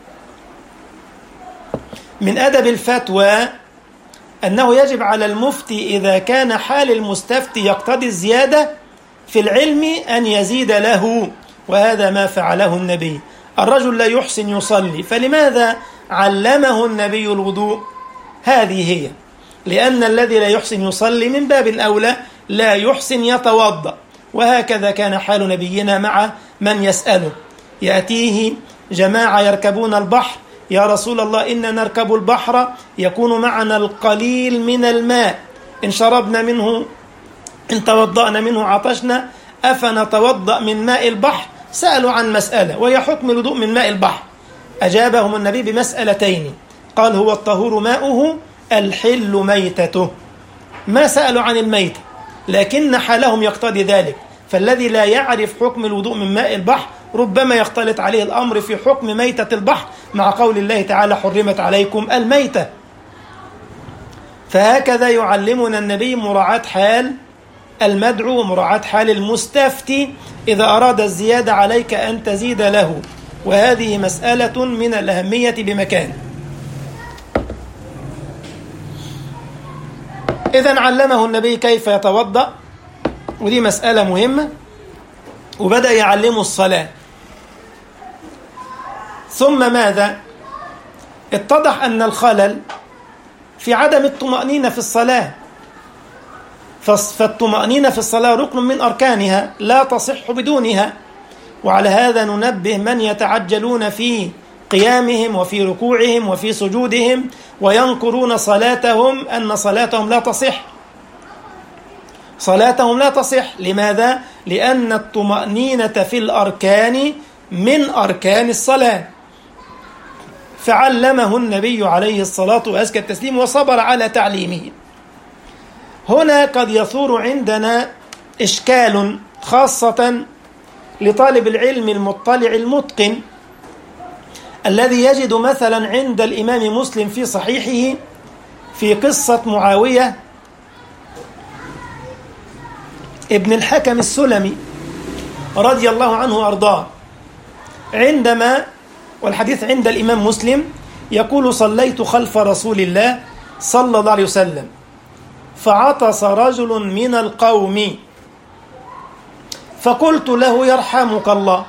من أدب الفتوى أنه يجب على المفتي إذا كان حال المستفتي يقتضي الزيادة في العلم أن يزيد له، وهذا ما فعله النبي. الرجل لا يحسن يصلي، فلماذا علمه النبي الوضوء؟ هذه هي، لأن الذي لا يحسن يصلي من باب أولى لا يحسن يتوضأ. وهكذا كان حال نبينا مع من يسأله. يأتيه جماعة يركبون البحر: يا رسول الله إننا نركب البحر يكون معنا القليل من الماء، إن شربنا منه إن توضأنا منه عطشنا، أفنتوضأ من ماء البحر؟ سألوا عن مسألة وهي حكم الوضوء من ماء البحر. أجابهم النبي بمسألتين: قال هو الطهور ماؤه الحل ميتته. ما سألوا عن الميتة، لكن حالهم يقتضي ذلك. فالذي لا يعرف حكم الوضوء من ماء البحر ربما يختلط عليه الأمر في حكم ميتة البحر مع قول الله تعالى حرمت عليكم الميتة. فهكذا يعلمنا النبي مراعاة حال المدعو ومراعاة حال المستفتي. إذا أراد الزيادة عليك أن تزيد له، وهذه مسألة من الأهمية بمكان. إذن علمه النبي كيف يتوضأ، ودي مسألة مهمة، وبدأ يعلمه الصلاة. ثم ماذا؟ اتضح أن الخلل في عدم الطمأنينة في الصلاة، فالطمأنينة في الصلاة ركن من أركانها لا تصح بدونها. وعلى هذا ننبه من يتعجلون في قيامهم وفي ركوعهم وفي سجودهم وينكرون صلاتهم أن صلاتهم لا تصح. صلاتهم لا تصح. لماذا؟ لأن الطمأنينة في الأركان من أركان الصلاة. فعلمه النبي عليه الصلاة وأزكى التسليم وصبر على تعليمه. هنا قد يثور عندنا إشكال خاصة لطالب العلم المطلع المتقن الذي يجد مثلا عند الإمام مسلم في صحيحه في قصة معاوية ابن الحكم السلمي رضي الله عنه وأرضاه، عندما والحديث عند الإمام مسلم يقول: صليت خلف رسول الله صلى الله عليه وسلم فعطس رجل من القوم فقلت له: يرحمك الله.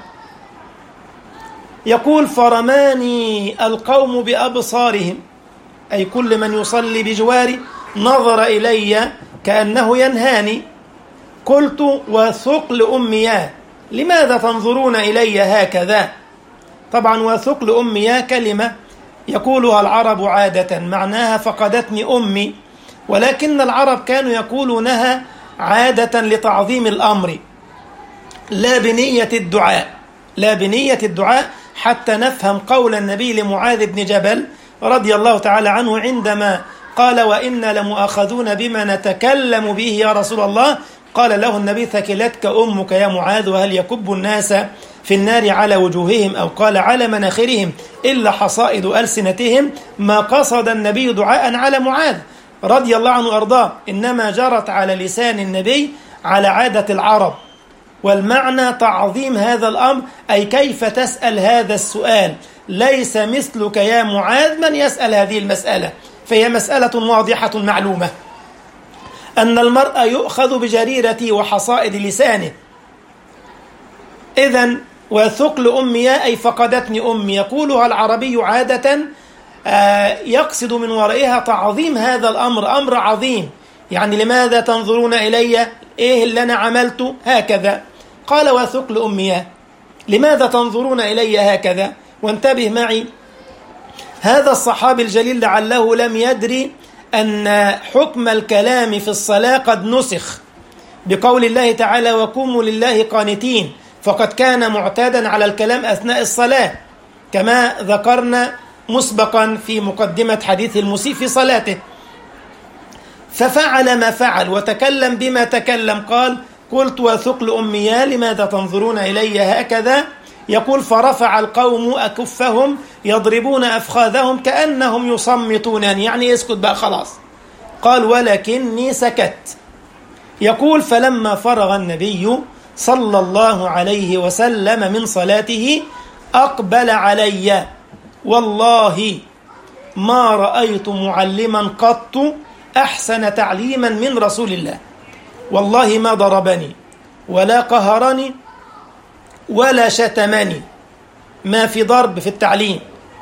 يقول: فرماني القوم بأبصارهم، أي كل من يصلي بجواري نظر إلي كأنه ينهاني. قلت: وثقل أمياه لماذا تنظرون إلي هكذا؟ طبعا وثقل أمياه كلمة يقولها العرب عادة معناها فقدتني أمي، ولكن العرب كانوا يقولونها عادة لتعظيم الأمر لا بنية الدعاء، لا بنية الدعاء، حتى نفهم قول النبي لمعاذ بن جبل رضي الله تعالى عنه عندما قال: وإنا لمؤاخذون بما نتكلم به يا رسول الله. قال له النبي: ثكلتك أمك يا معاذ، وهل يكب الناس في النار على وجوههم، أو قال على مناخرهم، إلا حصائد ألسنتهم. ما قصد النبي دعاء على معاذ رضي الله عنه وأرضاه، إنما جرت على لسان النبي على عادة العرب، والمعنى تعظيم هذا الأمر، أي كيف تسأل هذا السؤال؟ ليس مثلك يا معاذ من يسأل هذه المسألة، فهي مسألة واضحة معلومة أن المرء يؤخذ بجريرة وحصائد لسانه. إذن وثقل أمي أي فقدتني أمي، يقولها العربي عادة يقصد من ورائها تعظيم هذا الأمر، أمر عظيم. يعني لماذا تنظرون إلي؟ إيه اللي أنا عملته؟ هكذا. قال: وثقل أمي لماذا تنظرون إلي هكذا؟ وانتبه معي، هذا الصحابي الجليل لعله لم يدري أن حكم الكلام في الصلاة قد نسخ بقول الله تعالى: وقوموا لله قانتين، فقد كان معتادا على الكلام أثناء الصلاة كما ذكرنا مسبقا في مقدمة حديث المسيء في صلاته، ففعل ما فعل وتكلم بما تكلم. قال: قلت: وثقل أمي لماذا تنظرون إلي هكذا؟ يقول: فرفع القوم أكفهم يضربون أفخاذهم كأنهم يصمتونني، يعني اسكت بقى خلاص. قال: ولكني سكت. يقول: فلما فرغ النبي صلى الله عليه وسلم من صلاته أقبل علي، والله ما رأيت معلما قط أحسن تعليما من رسول الله، والله ما ضربني ولا قهرني ولا شتمني، ما في ضرب في التعليم،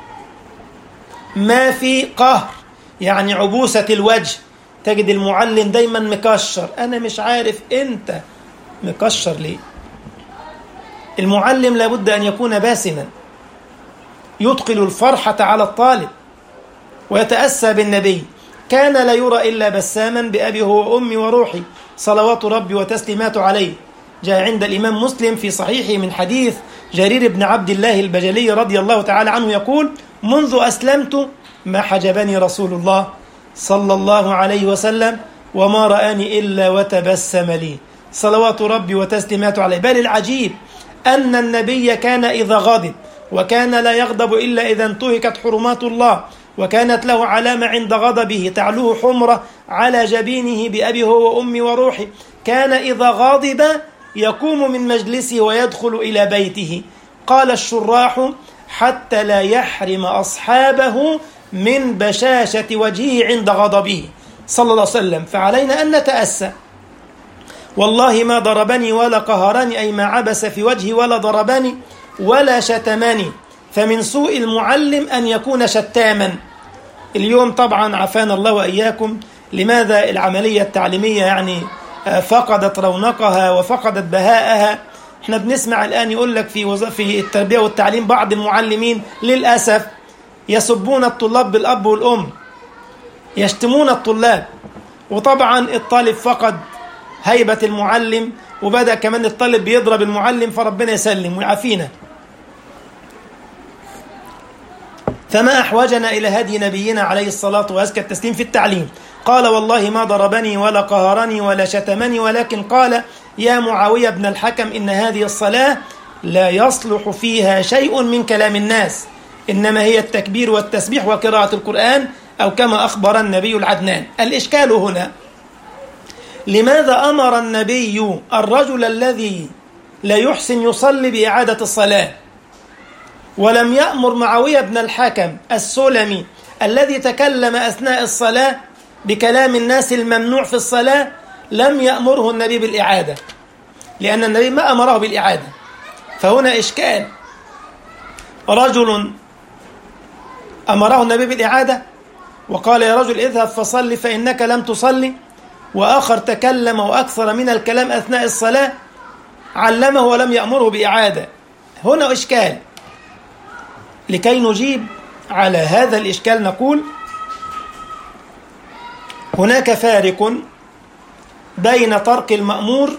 ما في قهر يعني عبوسة الوجه. تجد المعلم دايما مكشر، أنا مش عارف أنت مكشر ليه. المعلم لابد أن يكون باسما يدخل الفرحة على الطالب ويتأسى بالنبي. كان لا يرى إلا بساما بأبي هو وأمي وروحي صلوات ربي وتسليماته عليه. جاء عند الإمام مسلم في صحيحه من حديث جرير بن عبد الله البجلي رضي الله تعالى عنه يقول: منذ أسلمت ما حجبني رسول الله صلى الله عليه وسلم وما رآني إلا وتبسم لي صلوات ربي وتسليماته عليه. بل العجيب أن النبي كان إذا غضب وكان لا يغضب إلا إذا انتهكت حرمات الله، وكانت له علامة عند غضبه تعلوه حمرة على جبينه بأبي هو وأمي وروحي. كان إذا غاضب يقوم من مجلسه ويدخل إلى بيته. قال الشراح: حتى لا يحرم أصحابه من بشاشة وجهه عند غضبه صلى الله عليه وسلم. فعلينا أن نتأسى. والله ما ضربني ولا قهرني، أي ما عبس في وجهي ولا ضربني ولا شتمني. فمن سوء المعلم أن يكون شتاما. اليوم طبعا عافانا الله وإياكم، لماذا العملية التعليمية يعني فقدت رونقها وفقدت بهاءها. احنا بنسمع الآن يقول لك في وظائف في التربية والتعليم بعض المعلمين للأسف يسبون الطلاب بالأب والأم، يشتمون الطلاب، وطبعا الطالب فقد هيبة المعلم، وبدأ كمان الطالب بيضرب المعلم، فربنا يسلم ويعافينا. فما أحوجنا إلى هدي نبينا عليه الصلاة وأزكى التسليم في التعليم. قال والله ما ضربني ولا قهرني ولا شتمني، ولكن قال يا معاوية بن الحكم إن هذه الصلاة لا يصلح فيها شيء من كلام الناس، إنما هي التكبير والتسبيح وقراءة القرآن، أو كما أخبر النبي العدنان. الإشكال هنا لماذا أمر النبي الرجل الذي لا يحسن يصلي بإعادة الصلاة، ولم يأمر معاوية بن الحكم السلمي الذي تكلم أثناء الصلاة بكلام الناس الممنوع في الصلاة؟ لم يأمره النبي بالإعادة، لأن النبي ما أمره بالإعادة. فهنا إشكال، رجل أمره النبي بالإعادة وقال يا رجل اذهب فصلي فإنك لم تصلي، وآخر تكلم وأكثر من الكلام أثناء الصلاة علمه ولم يأمره بإعادة. هنا إشكال. لكي نجيب على هذا الإشكال نقول هناك فارق بين ترك المأمور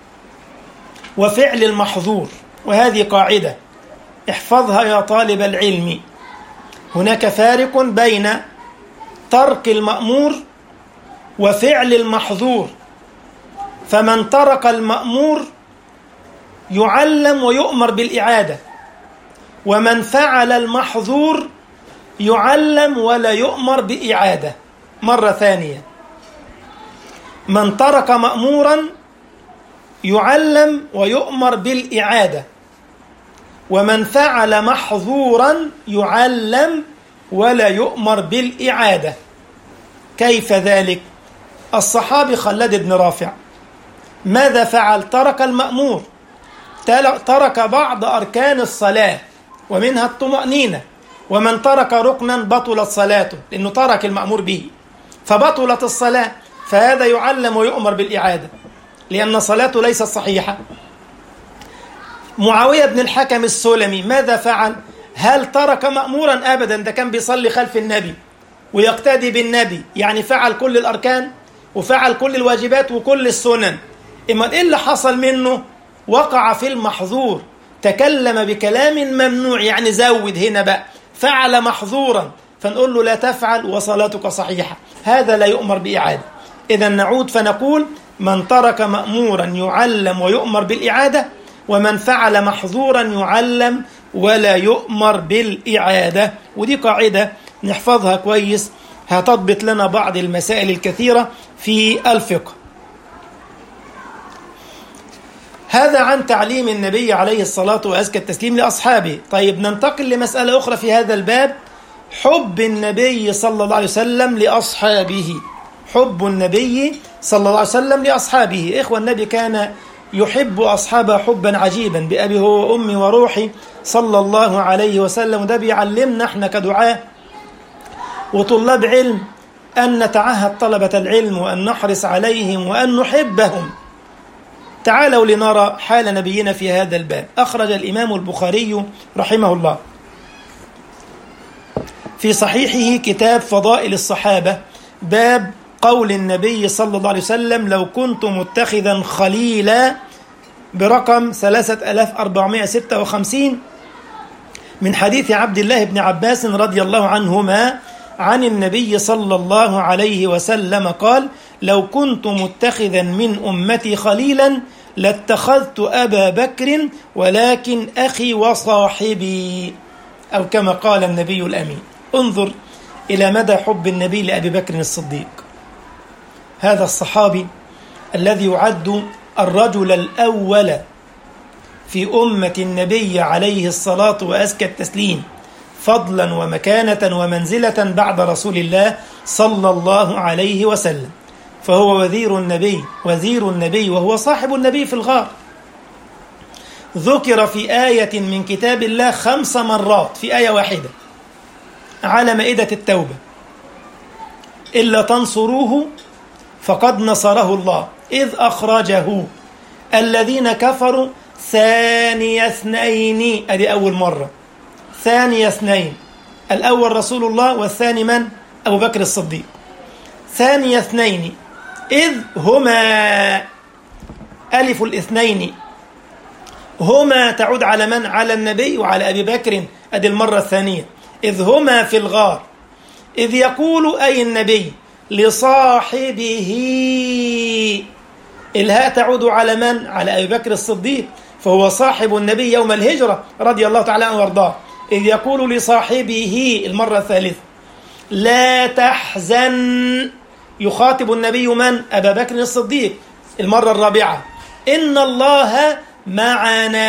وفعل المحظور، وهذه قاعدة احفظها يا طالب العلم. هناك فارق بين ترك المأمور وفعل المحظور، فمن ترك المأمور يعلم ويؤمر بالإعادة، ومن فعل المحظور يعلم ولا يؤمر بإعادة. مرة ثانية، من ترك مأمورا يعلم ويؤمر بالإعادة، ومن فعل محظورا يعلم ولا يؤمر بالإعادة. كيف ذلك؟ الصحابي خلاد بن رافع ماذا فعل؟ ترك المأمور، ترك بعض أركان الصلاة ومنها الطمأنينة، ومن ترك ركنا بطلت صلاته لأنه ترك المأمور به فبطلت الصلاة، فهذا يعلم ويؤمر بالإعادة لأن صلاته ليست صحيحة. معاوية بن الحكم السلمي ماذا فعل؟ هل ترك مأمورا؟ أبدا، ده كان بيصلي خلف النبي ويقتدي بالنبي، يعني فعل كل الأركان وفعل كل الواجبات وكل السنن. إما إيه اللي حصل منه؟ وقع في المحظور، تكلم بكلام ممنوع، يعني زود هنا بقى، فعل محظورا، فنقول له لا تفعل وصلاتك صحيحة، هذا لا يؤمر بإعادة. إذا نعود فنقول من ترك مأمورا يعلم ويؤمر بالإعادة، ومن فعل محظورا يعلم ولا يؤمر بالإعادة. ودي قاعدة نحفظها كويس، هتضبط لنا بعض المسائل الكثيرة في الفقه. هذا عن تعليم النبي عليه الصلاة وأزكى التسليم لأصحابه. طيب ننتقل لمسألة أخرى في هذا الباب، حب النبي صلى الله عليه وسلم لأصحابه. حب النبي صلى الله عليه وسلم لأصحابه. إخوة، النبي كان يحب أصحابه حبا عجيبا، بأبي هو وأمي وروحي صلى الله عليه وسلم. وده بيعلمنا احنا كدعاء وطلاب علم أن نتعهد طلبة العلم وأن نحرص عليهم وأن نحبهم. تعالوا لنرى حال نبينا في هذا الباب. أخرج الإمام البخاري رحمه الله في صحيحه كتاب فضائل الصحابة، باب قول النبي صلى الله عليه وسلم لو كنت متخذا خليلا، برقم ثلاثة آلاف وأربعمائة وستة وخمسين، من حديث عبد الله بن عباس رضي الله عنهما عن النبي صلى الله عليه وسلم قال لو كنت متخذا من أمتي خليلا لاتخذت أبا بكر ولكن أخي وصاحبي، أو كما قال النبي الأمين. انظر إلى مدى حب النبي لأبي بكر الصديق، هذا الصحابي الذي يعد الرجل الأول في أمة النبي عليه الصلاة وأزكى التسليم فضلا ومكانة ومنزلة بعد رسول الله صلى الله عليه وسلم، فهو وزير النبي وزير النبي وهو صاحب النبي في الغار. ذكر في آية من كتاب الله خمس مرات في آية واحدة على مائدة التوبة، إلا تنصروه فقد نصره الله إذ أخرجه الذين كفروا ثاني اثنين. أدي أول مرة، ثاني اثنين، الأول رسول الله والثاني من؟ أبو بكر الصديق. ثاني اثنين إذ هما، ألف الاثنين، هما تعود على من؟ على النبي وعلى أبي بكر. أدي المرة الثانية. إذ هما في الغار إذ يقول أي النبي لصاحبه، الهاء تعود على من؟ على أبي بكر الصديق، فهو صاحب النبي يوم الهجرة رضي الله تعالى عنه وارضاه. إذ يقول لصاحبه المرة الثالثة لا تحزن، يخاطب النبي من؟ أبا بكر الصديق المرة الرابعة، إن الله معنا،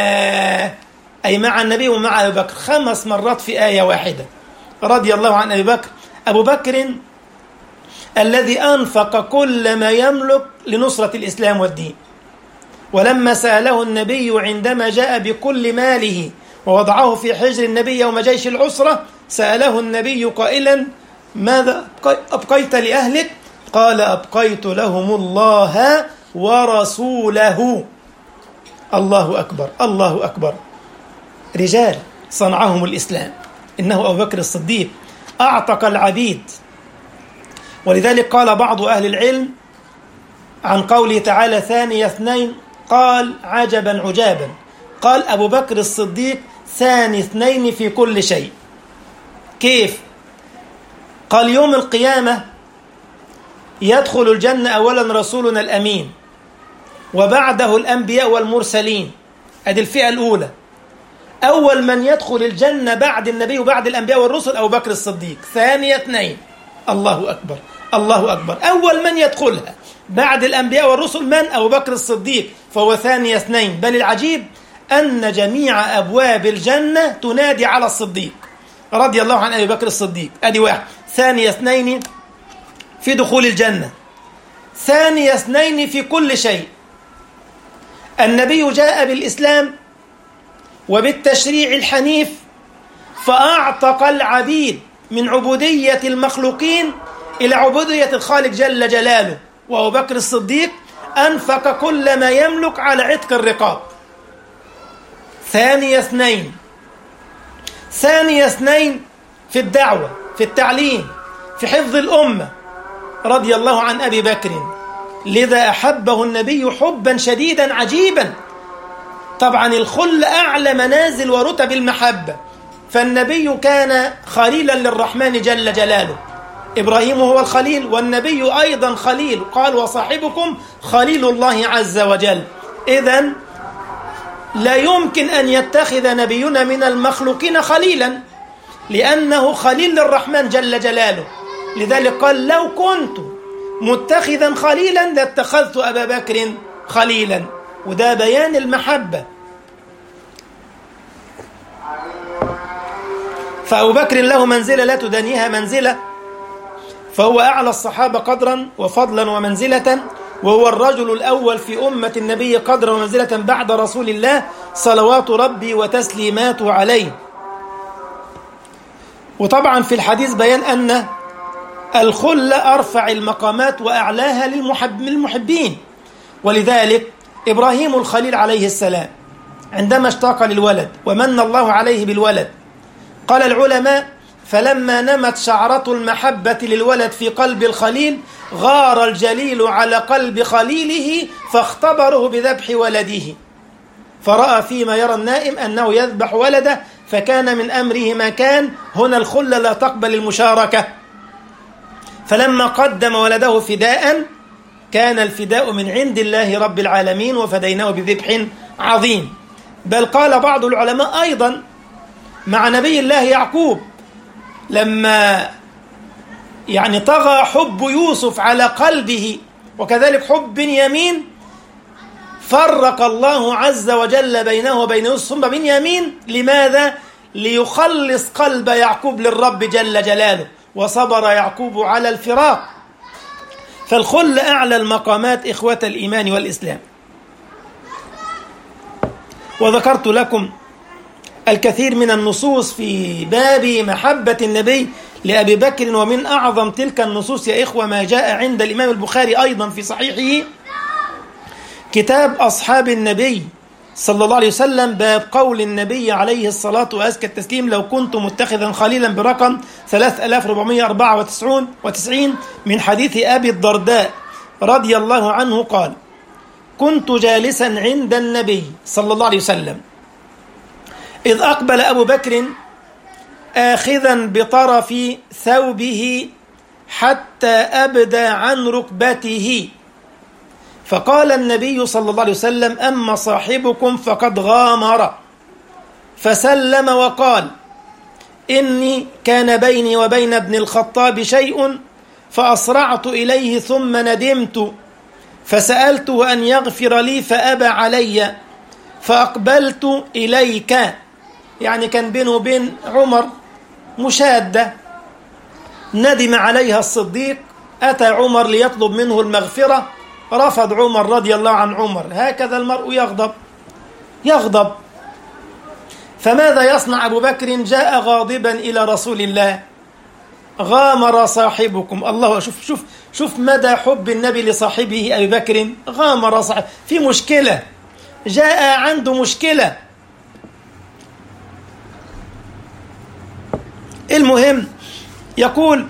أي مع النبي ومع أبي بكر، خمس مرات في آية واحدة رضي الله عن أبي بكر. أبو بكر الذي أنفق كل ما يملك لنصرة الإسلام والدين، ولما سأله النبي عندما جاء بكل ماله ووضعه في حجر النبي يوم جيش العسرة، سأله النبي قائلا ماذا أبقيت لأهلك؟ قال أبقيت لهم الله ورسوله. الله أكبر الله أكبر، رجال صنعهم الإسلام. إنه أبو بكر الصديق أعتق العبيد، ولذلك قال بعض أهل العلم عن قوله تعالى ثاني اثنين قال عجبا عجابا، قال أبو بكر الصديق ثاني اثنين في كل شيء. كيف؟ قال يوم القيامة يدخل الجنة أولا رسولنا الأمين، وبعده الأنبياء والمرسلين، هذه الفئة الأولى. أول من يدخل الجنة بعد النبي وبعد الأنبياء والرسل أبو بكر الصديق ثاني اثنين. الله أكبر الله أكبر، أول من يدخلها بعد الأنبياء والرسل من؟ أبو بكر الصديق، فهو ثاني اثنين. بل العجيب أن جميع أبواب الجنة تنادي على الصديق رضي الله عن أبي بكر الصديق. أدي واحد، ثاني اثنين في دخول الجنة، ثاني اثنين في كل شيء. النبي جاء بالإسلام وبالتشريع الحنيف فأعتق العبيد من عبودية المخلوقين إلى عبودية الخالق جل جلاله، وأبو بكر الصديق أنفق كل ما يملك على عتق الرقاب. ثاني اثنين ثاني اثنين في الدعوة، في التعليم، في حفظ الأمة رضي الله عن أبي بكر، لذا أحبه النبي حبا شديدا عجيبا. طبعا الخل أعلى منازل ورتب المحبة، فالنبي كان خليلا للرحمن جل جلاله، إبراهيم هو الخليل والنبي أيضا خليل، قال وصاحبكم خليل الله عز وجل. إذن لا يمكن أن يتخذ نبينا من المخلوقين خليلا، لأنه خليل للرحمن جل جلاله. لذلك قال لو كنت متخذا خليلا لاتخذت أبا بكر خليلا، وده بيان المحبة. فأبو بكر له منزلة لا تدانيها منزلة، فهو أعلى الصحابة قدرا وفضلا ومنزلة، وهو الرجل الأول في أمة النبي قدرا ومنزلة بعد رسول الله صلوات ربي وتسليماته عليه. وطبعا في الحديث بيان أن الخلة أرفع المقامات وأعلاها للمحب للمحبين. ولذلك إبراهيم الخليل عليه السلام عندما اشتاق للولد ومن الله عليه بالولد، قال العلماء فلما نمت شعرة المحبة للولد في قلب الخليل غار الجليل على قلب خليله فاختبره بذبح ولده، فرأى فيما يرى النائم أنه يذبح ولده، فكان من أمره ما كان. هنا الخلة لا تقبل المشاركة، فلما قدم ولده فداء كان الفداء من عند الله رب العالمين وفديناه بذبح عظيم. بل قال بعض العلماء أيضا مع نبي الله يعقوب لما يعني طغى حب يوسف على قلبه وكذلك حب بنيامين، فرق الله عز وجل بينه وبين يوسف ثم بنيامين. لماذا؟ ليخلص قلب يعقوب للرب جل جلاله، وصبر يعقوب على الفراق. فالخل أعلى المقامات إخوة الإيمان والإسلام. وذكرت لكم الكثير من النصوص في باب محبة النبي لأبي بكر، ومن أعظم تلك النصوص يا إخوة ما جاء عند الإمام البخاري أيضا في صحيحه كتاب أصحاب النبي صلى الله عليه وسلم، باب قول النبي عليه الصلاة وأزكى التسليم لو كنت متخذا خليلا برقم ثلاثة آلاف وأربعمائة وأربعة وتسعين من حديث أبي الدرداء رضي الله عنه قال كنت جالسا عند النبي صلى الله عليه وسلم إذ أقبل أبو بكر آخذا بطرف ثوبه حتى أبدى عن ركبته. فقال النبي صلى الله عليه وسلم: أما صاحبكم فقد غامر. فسلم وقال: إني كان بيني وبين ابن الخطاب شيء فأسرعت إليه ثم ندمت فسألته أن يغفر لي فأبى علي فأقبلت إليك. يعني كان بينه وبين عمر مشادة، ندم عليها الصديق، أتى عمر ليطلب منه المغفرة، رفض عمر رضي الله عن عمر. هكذا المرء يغضب يغضب فماذا يصنع أبو بكر؟ جاء غاضبا إلى رسول الله: غامر صاحبكم. الله، شوف شوف شوف مدى حب النبي لصاحبه أبي بكر. غامر صاحب، في مشكلة، جاء عنده مشكلة. المهم يقول: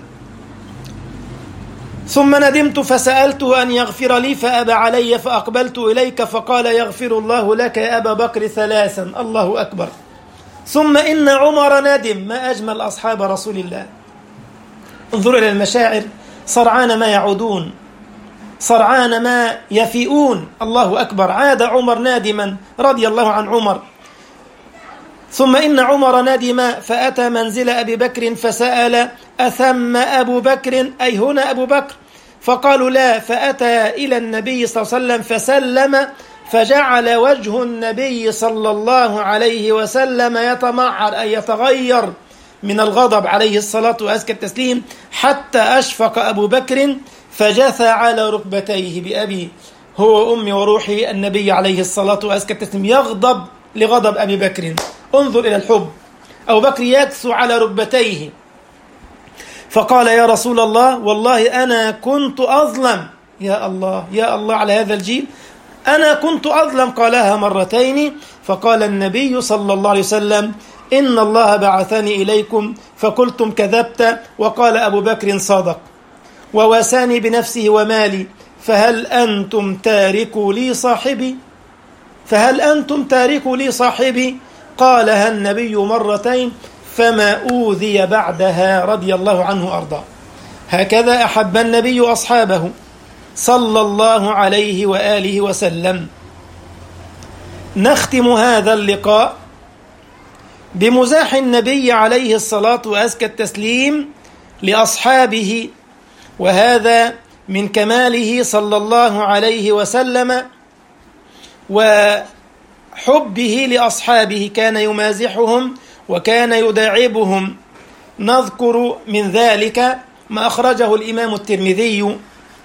ثم ندمت فسألته أن يغفر لي فأبى علي فأقبلت إليك فقال: يغفر الله لك يا أبا بكر ثلاثا. الله أكبر. ثم إن عمر ندم. ما أجمل أصحاب رسول الله. انظروا إلى المشاعر، سرعان ما يعودون، سرعان ما يفيئون. الله أكبر. عاد عمر نادما رضي الله عن عمر. ثم إن عمر ندم فأتى منزل أبي بكر فسأل: أثم أبو بكر؟ أي هنا أبو بكر؟ فقالوا: لا. فأتى إلى النبي صلى الله عليه وسلم فسلم فجعل وجه النبي صلى الله عليه وسلم يتمعر، أي يتغير من الغضب عليه الصلاة وأزكى التسليم، حتى أشفق أبو بكر فجثى على ركبتيه. بأبي هو وأمي وروحي النبي عليه الصلاة وأزكى التسليم يغضب لغضب أبي بكر. انظر إلى الحب. أبو بكر يكسو على ركبتيه فقال: يا رسول الله، والله أنا كنت أظلم. يا الله يا الله على هذا الجيل، أنا كنت أظلم. قالها مرتين. فقال النبي صلى الله عليه وسلم: إن الله بعثني إليكم فقلتم كذبت. وقال أبو بكر: صدق، وواساني بنفسه ومالي، فهل أنتم تاركوا لي صاحبي؟ فهل أنتم تاركوا لي صاحبي؟ قالها النبي مرتين فما أوذي بعدها رضي الله عنه وأرضاه. هكذا أحب النبي أصحابه صلى الله عليه وآله وسلم. نختم هذا اللقاء بمزاح النبي عليه الصلاة وأزكى التسليم لأصحابه، وهذا من كماله صلى الله عليه وسلم وحبه لأصحابه. كان يمازحهم وكان يداعبهم. نذكر من ذلك ما أخرجه الإمام الترمذي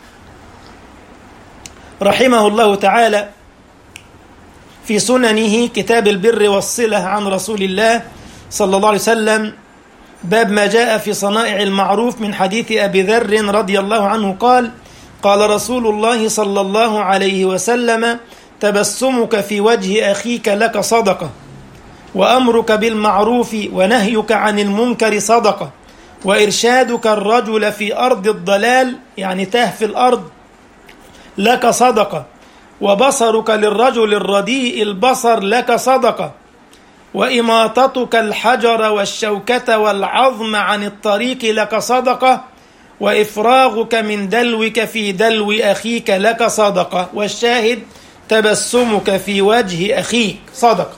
رحمه الله تعالى في سننه، كتاب البر والصلة، عن رسول الله صلى الله عليه وسلم، باب ما جاء في صنائع المعروف، من حديث أبي ذر رضي الله عنه قال: قال رسول الله صلى الله عليه وسلم: تبسمك في وجه أخيك لك صدقة، وأمرك بالمعروف ونهيك عن المنكر صدقة، وإرشادك الرجل في أرض الضلال، يعني تاه في الأرض، لك صدقة، وبصرك للرجل الرديء البصر لك صدقة، وإماطتك الحجر والشوكة والعظم عن الطريق لك صدقة، وإفراغك من دلوك في دلو أخيك لك صدقة. والشاهد: تبسمك في وجه أخيك صدقة.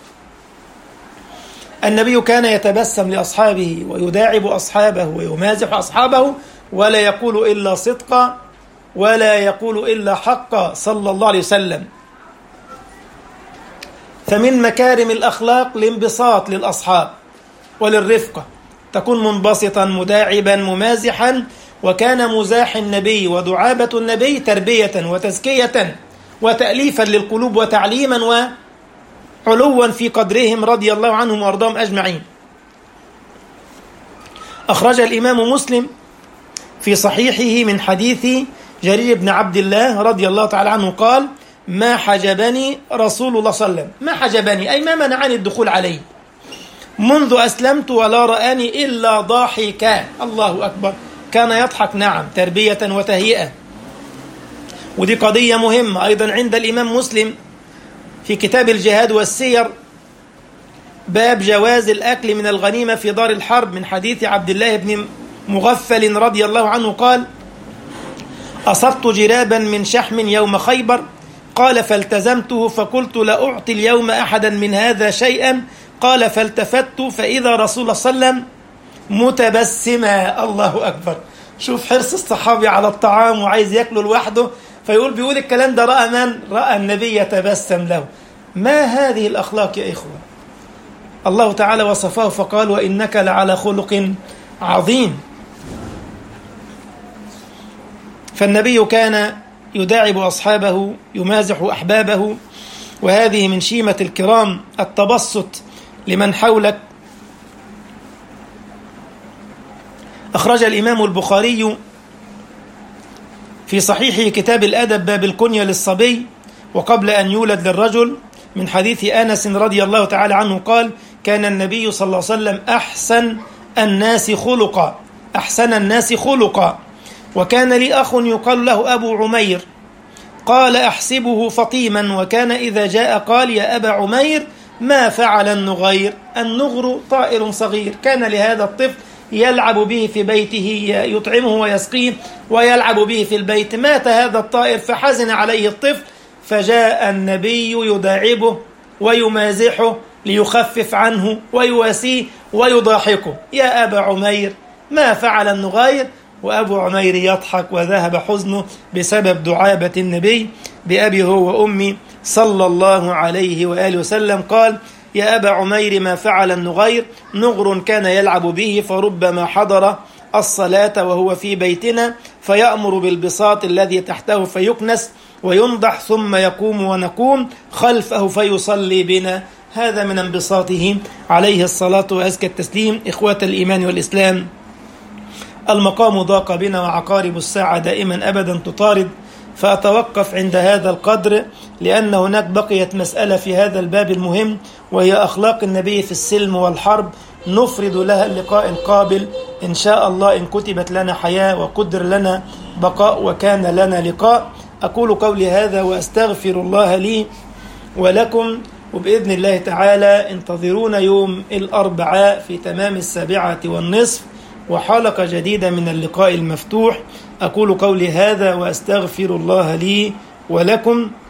النبي كان يتبسم لأصحابه ويداعب أصحابه ويمازح أصحابه، ولا يقول إلا صدقا ولا يقول إلا حقا صلى الله عليه وسلم. فمن مكارم الأخلاق الانبساط للأصحاب وللرفقة، تكون منبسطا مداعبا ممازحا. وكان مزاح النبي ودعابة النبي تربية وتزكية وتأليفا للقلوب وتعليما وعلوا في قدرهم رضي الله عنهم وأرضاهم أجمعين. أخرج الإمام مسلم في صحيحه من حديث جرير بن عبد الله رضي الله تعالى عنه قال: ما حجبني رسول الله صلى الله عليه وسلم، ما حجبني أي ما منعني الدخول عليه منذ أسلمت ولا رآني إلا ضاحكا. الله أكبر. كان يضحك، نعم، تربية وتهيئة. ودي قضية مهمة أيضا عند الإمام مسلم في كتاب الجهاد والسير، باب جواز الأكل من الغنيمة في دار الحرب، من حديث عبد الله بن مغفل رضي الله عنه قال: أصبت جرابا من شحم يوم خيبر، قال فالتزمته فقلت لا أعطي اليوم أحدا من هذا شيئا، قال فالتفت فإذا رسول الله صلى الله عليه وسلم متبسما. الله أكبر. شوف حرص الصحابي على الطعام وعايز يأكله لوحده، فيقول بيقول الكلام ده رأى من؟ رأى النبي يتبسم له. ما هذه الأخلاق يا إخوة؟ الله تعالى وصفه فقال: وإنك لعلى خلق عظيم. فالنبي كان يداعب أصحابه، يمازح أحبابه، وهذه من شيمة الكرام التبسط لمن حولك. أخرج الإمام البخاري في صحيحه كتاب الأدب باب الكنية للصبي وقبل أن يولد للرجل، من حديث أنس رضي الله تعالى عنه قال: كان النبي صلى الله عليه وسلم أحسن الناس خلقا أحسن الناس خلقا وكان لي أخ يقال له أبو عمير، قال أحسبه فطيما، وكان إذا جاء قال: يا أبا عمير ما فعل النغير؟ النغر طائر صغير كان لهذا الطفل يلعب به في بيته، يطعمه ويسقيه ويلعب به في البيت. مات هذا الطائر فحزن عليه الطفل، فجاء النبي يداعبه ويمازحه ليخفف عنه ويواسيه ويضاحكه: يا أبا عمير ما فعل النغير؟ وأبو عمير يضحك وذهب حزنه بسبب دعابة النبي بأبي هو وأمي صلى الله عليه وآله وسلم. قال: يا أبا عمير ما فعل النغير؟ نغر كان يلعب به، فربما حضر الصلاة وهو في بيتنا فيأمر بالبساط الذي تحته فيكنس وينضح، ثم يقوم ونقوم خلفه فيصلي بنا. هذا من انبساطه عليه الصلاة وأزكى التسليم. إخوة الإيمان والإسلام، المقام ضاق بنا وعقارب الساعة دائما أبدا تطارد، فأتوقف عند هذا القدر، لأن هناك بقيت مسألة في هذا الباب المهم، وهي أخلاق النبي في السلم والحرب، نفرد لها اللقاء القابل إن شاء الله، إن كتبت لنا حياة وقدر لنا بقاء وكان لنا لقاء. أقول قولي هذا وأستغفر الله لي ولكم، وبإذن الله تعالى انتظرونا يوم الأربعاء في تمام السابعة والنصف وحلقة جديدة من اللقاء المفتوح. أقول قولي هذا وأستغفر الله لي ولكم.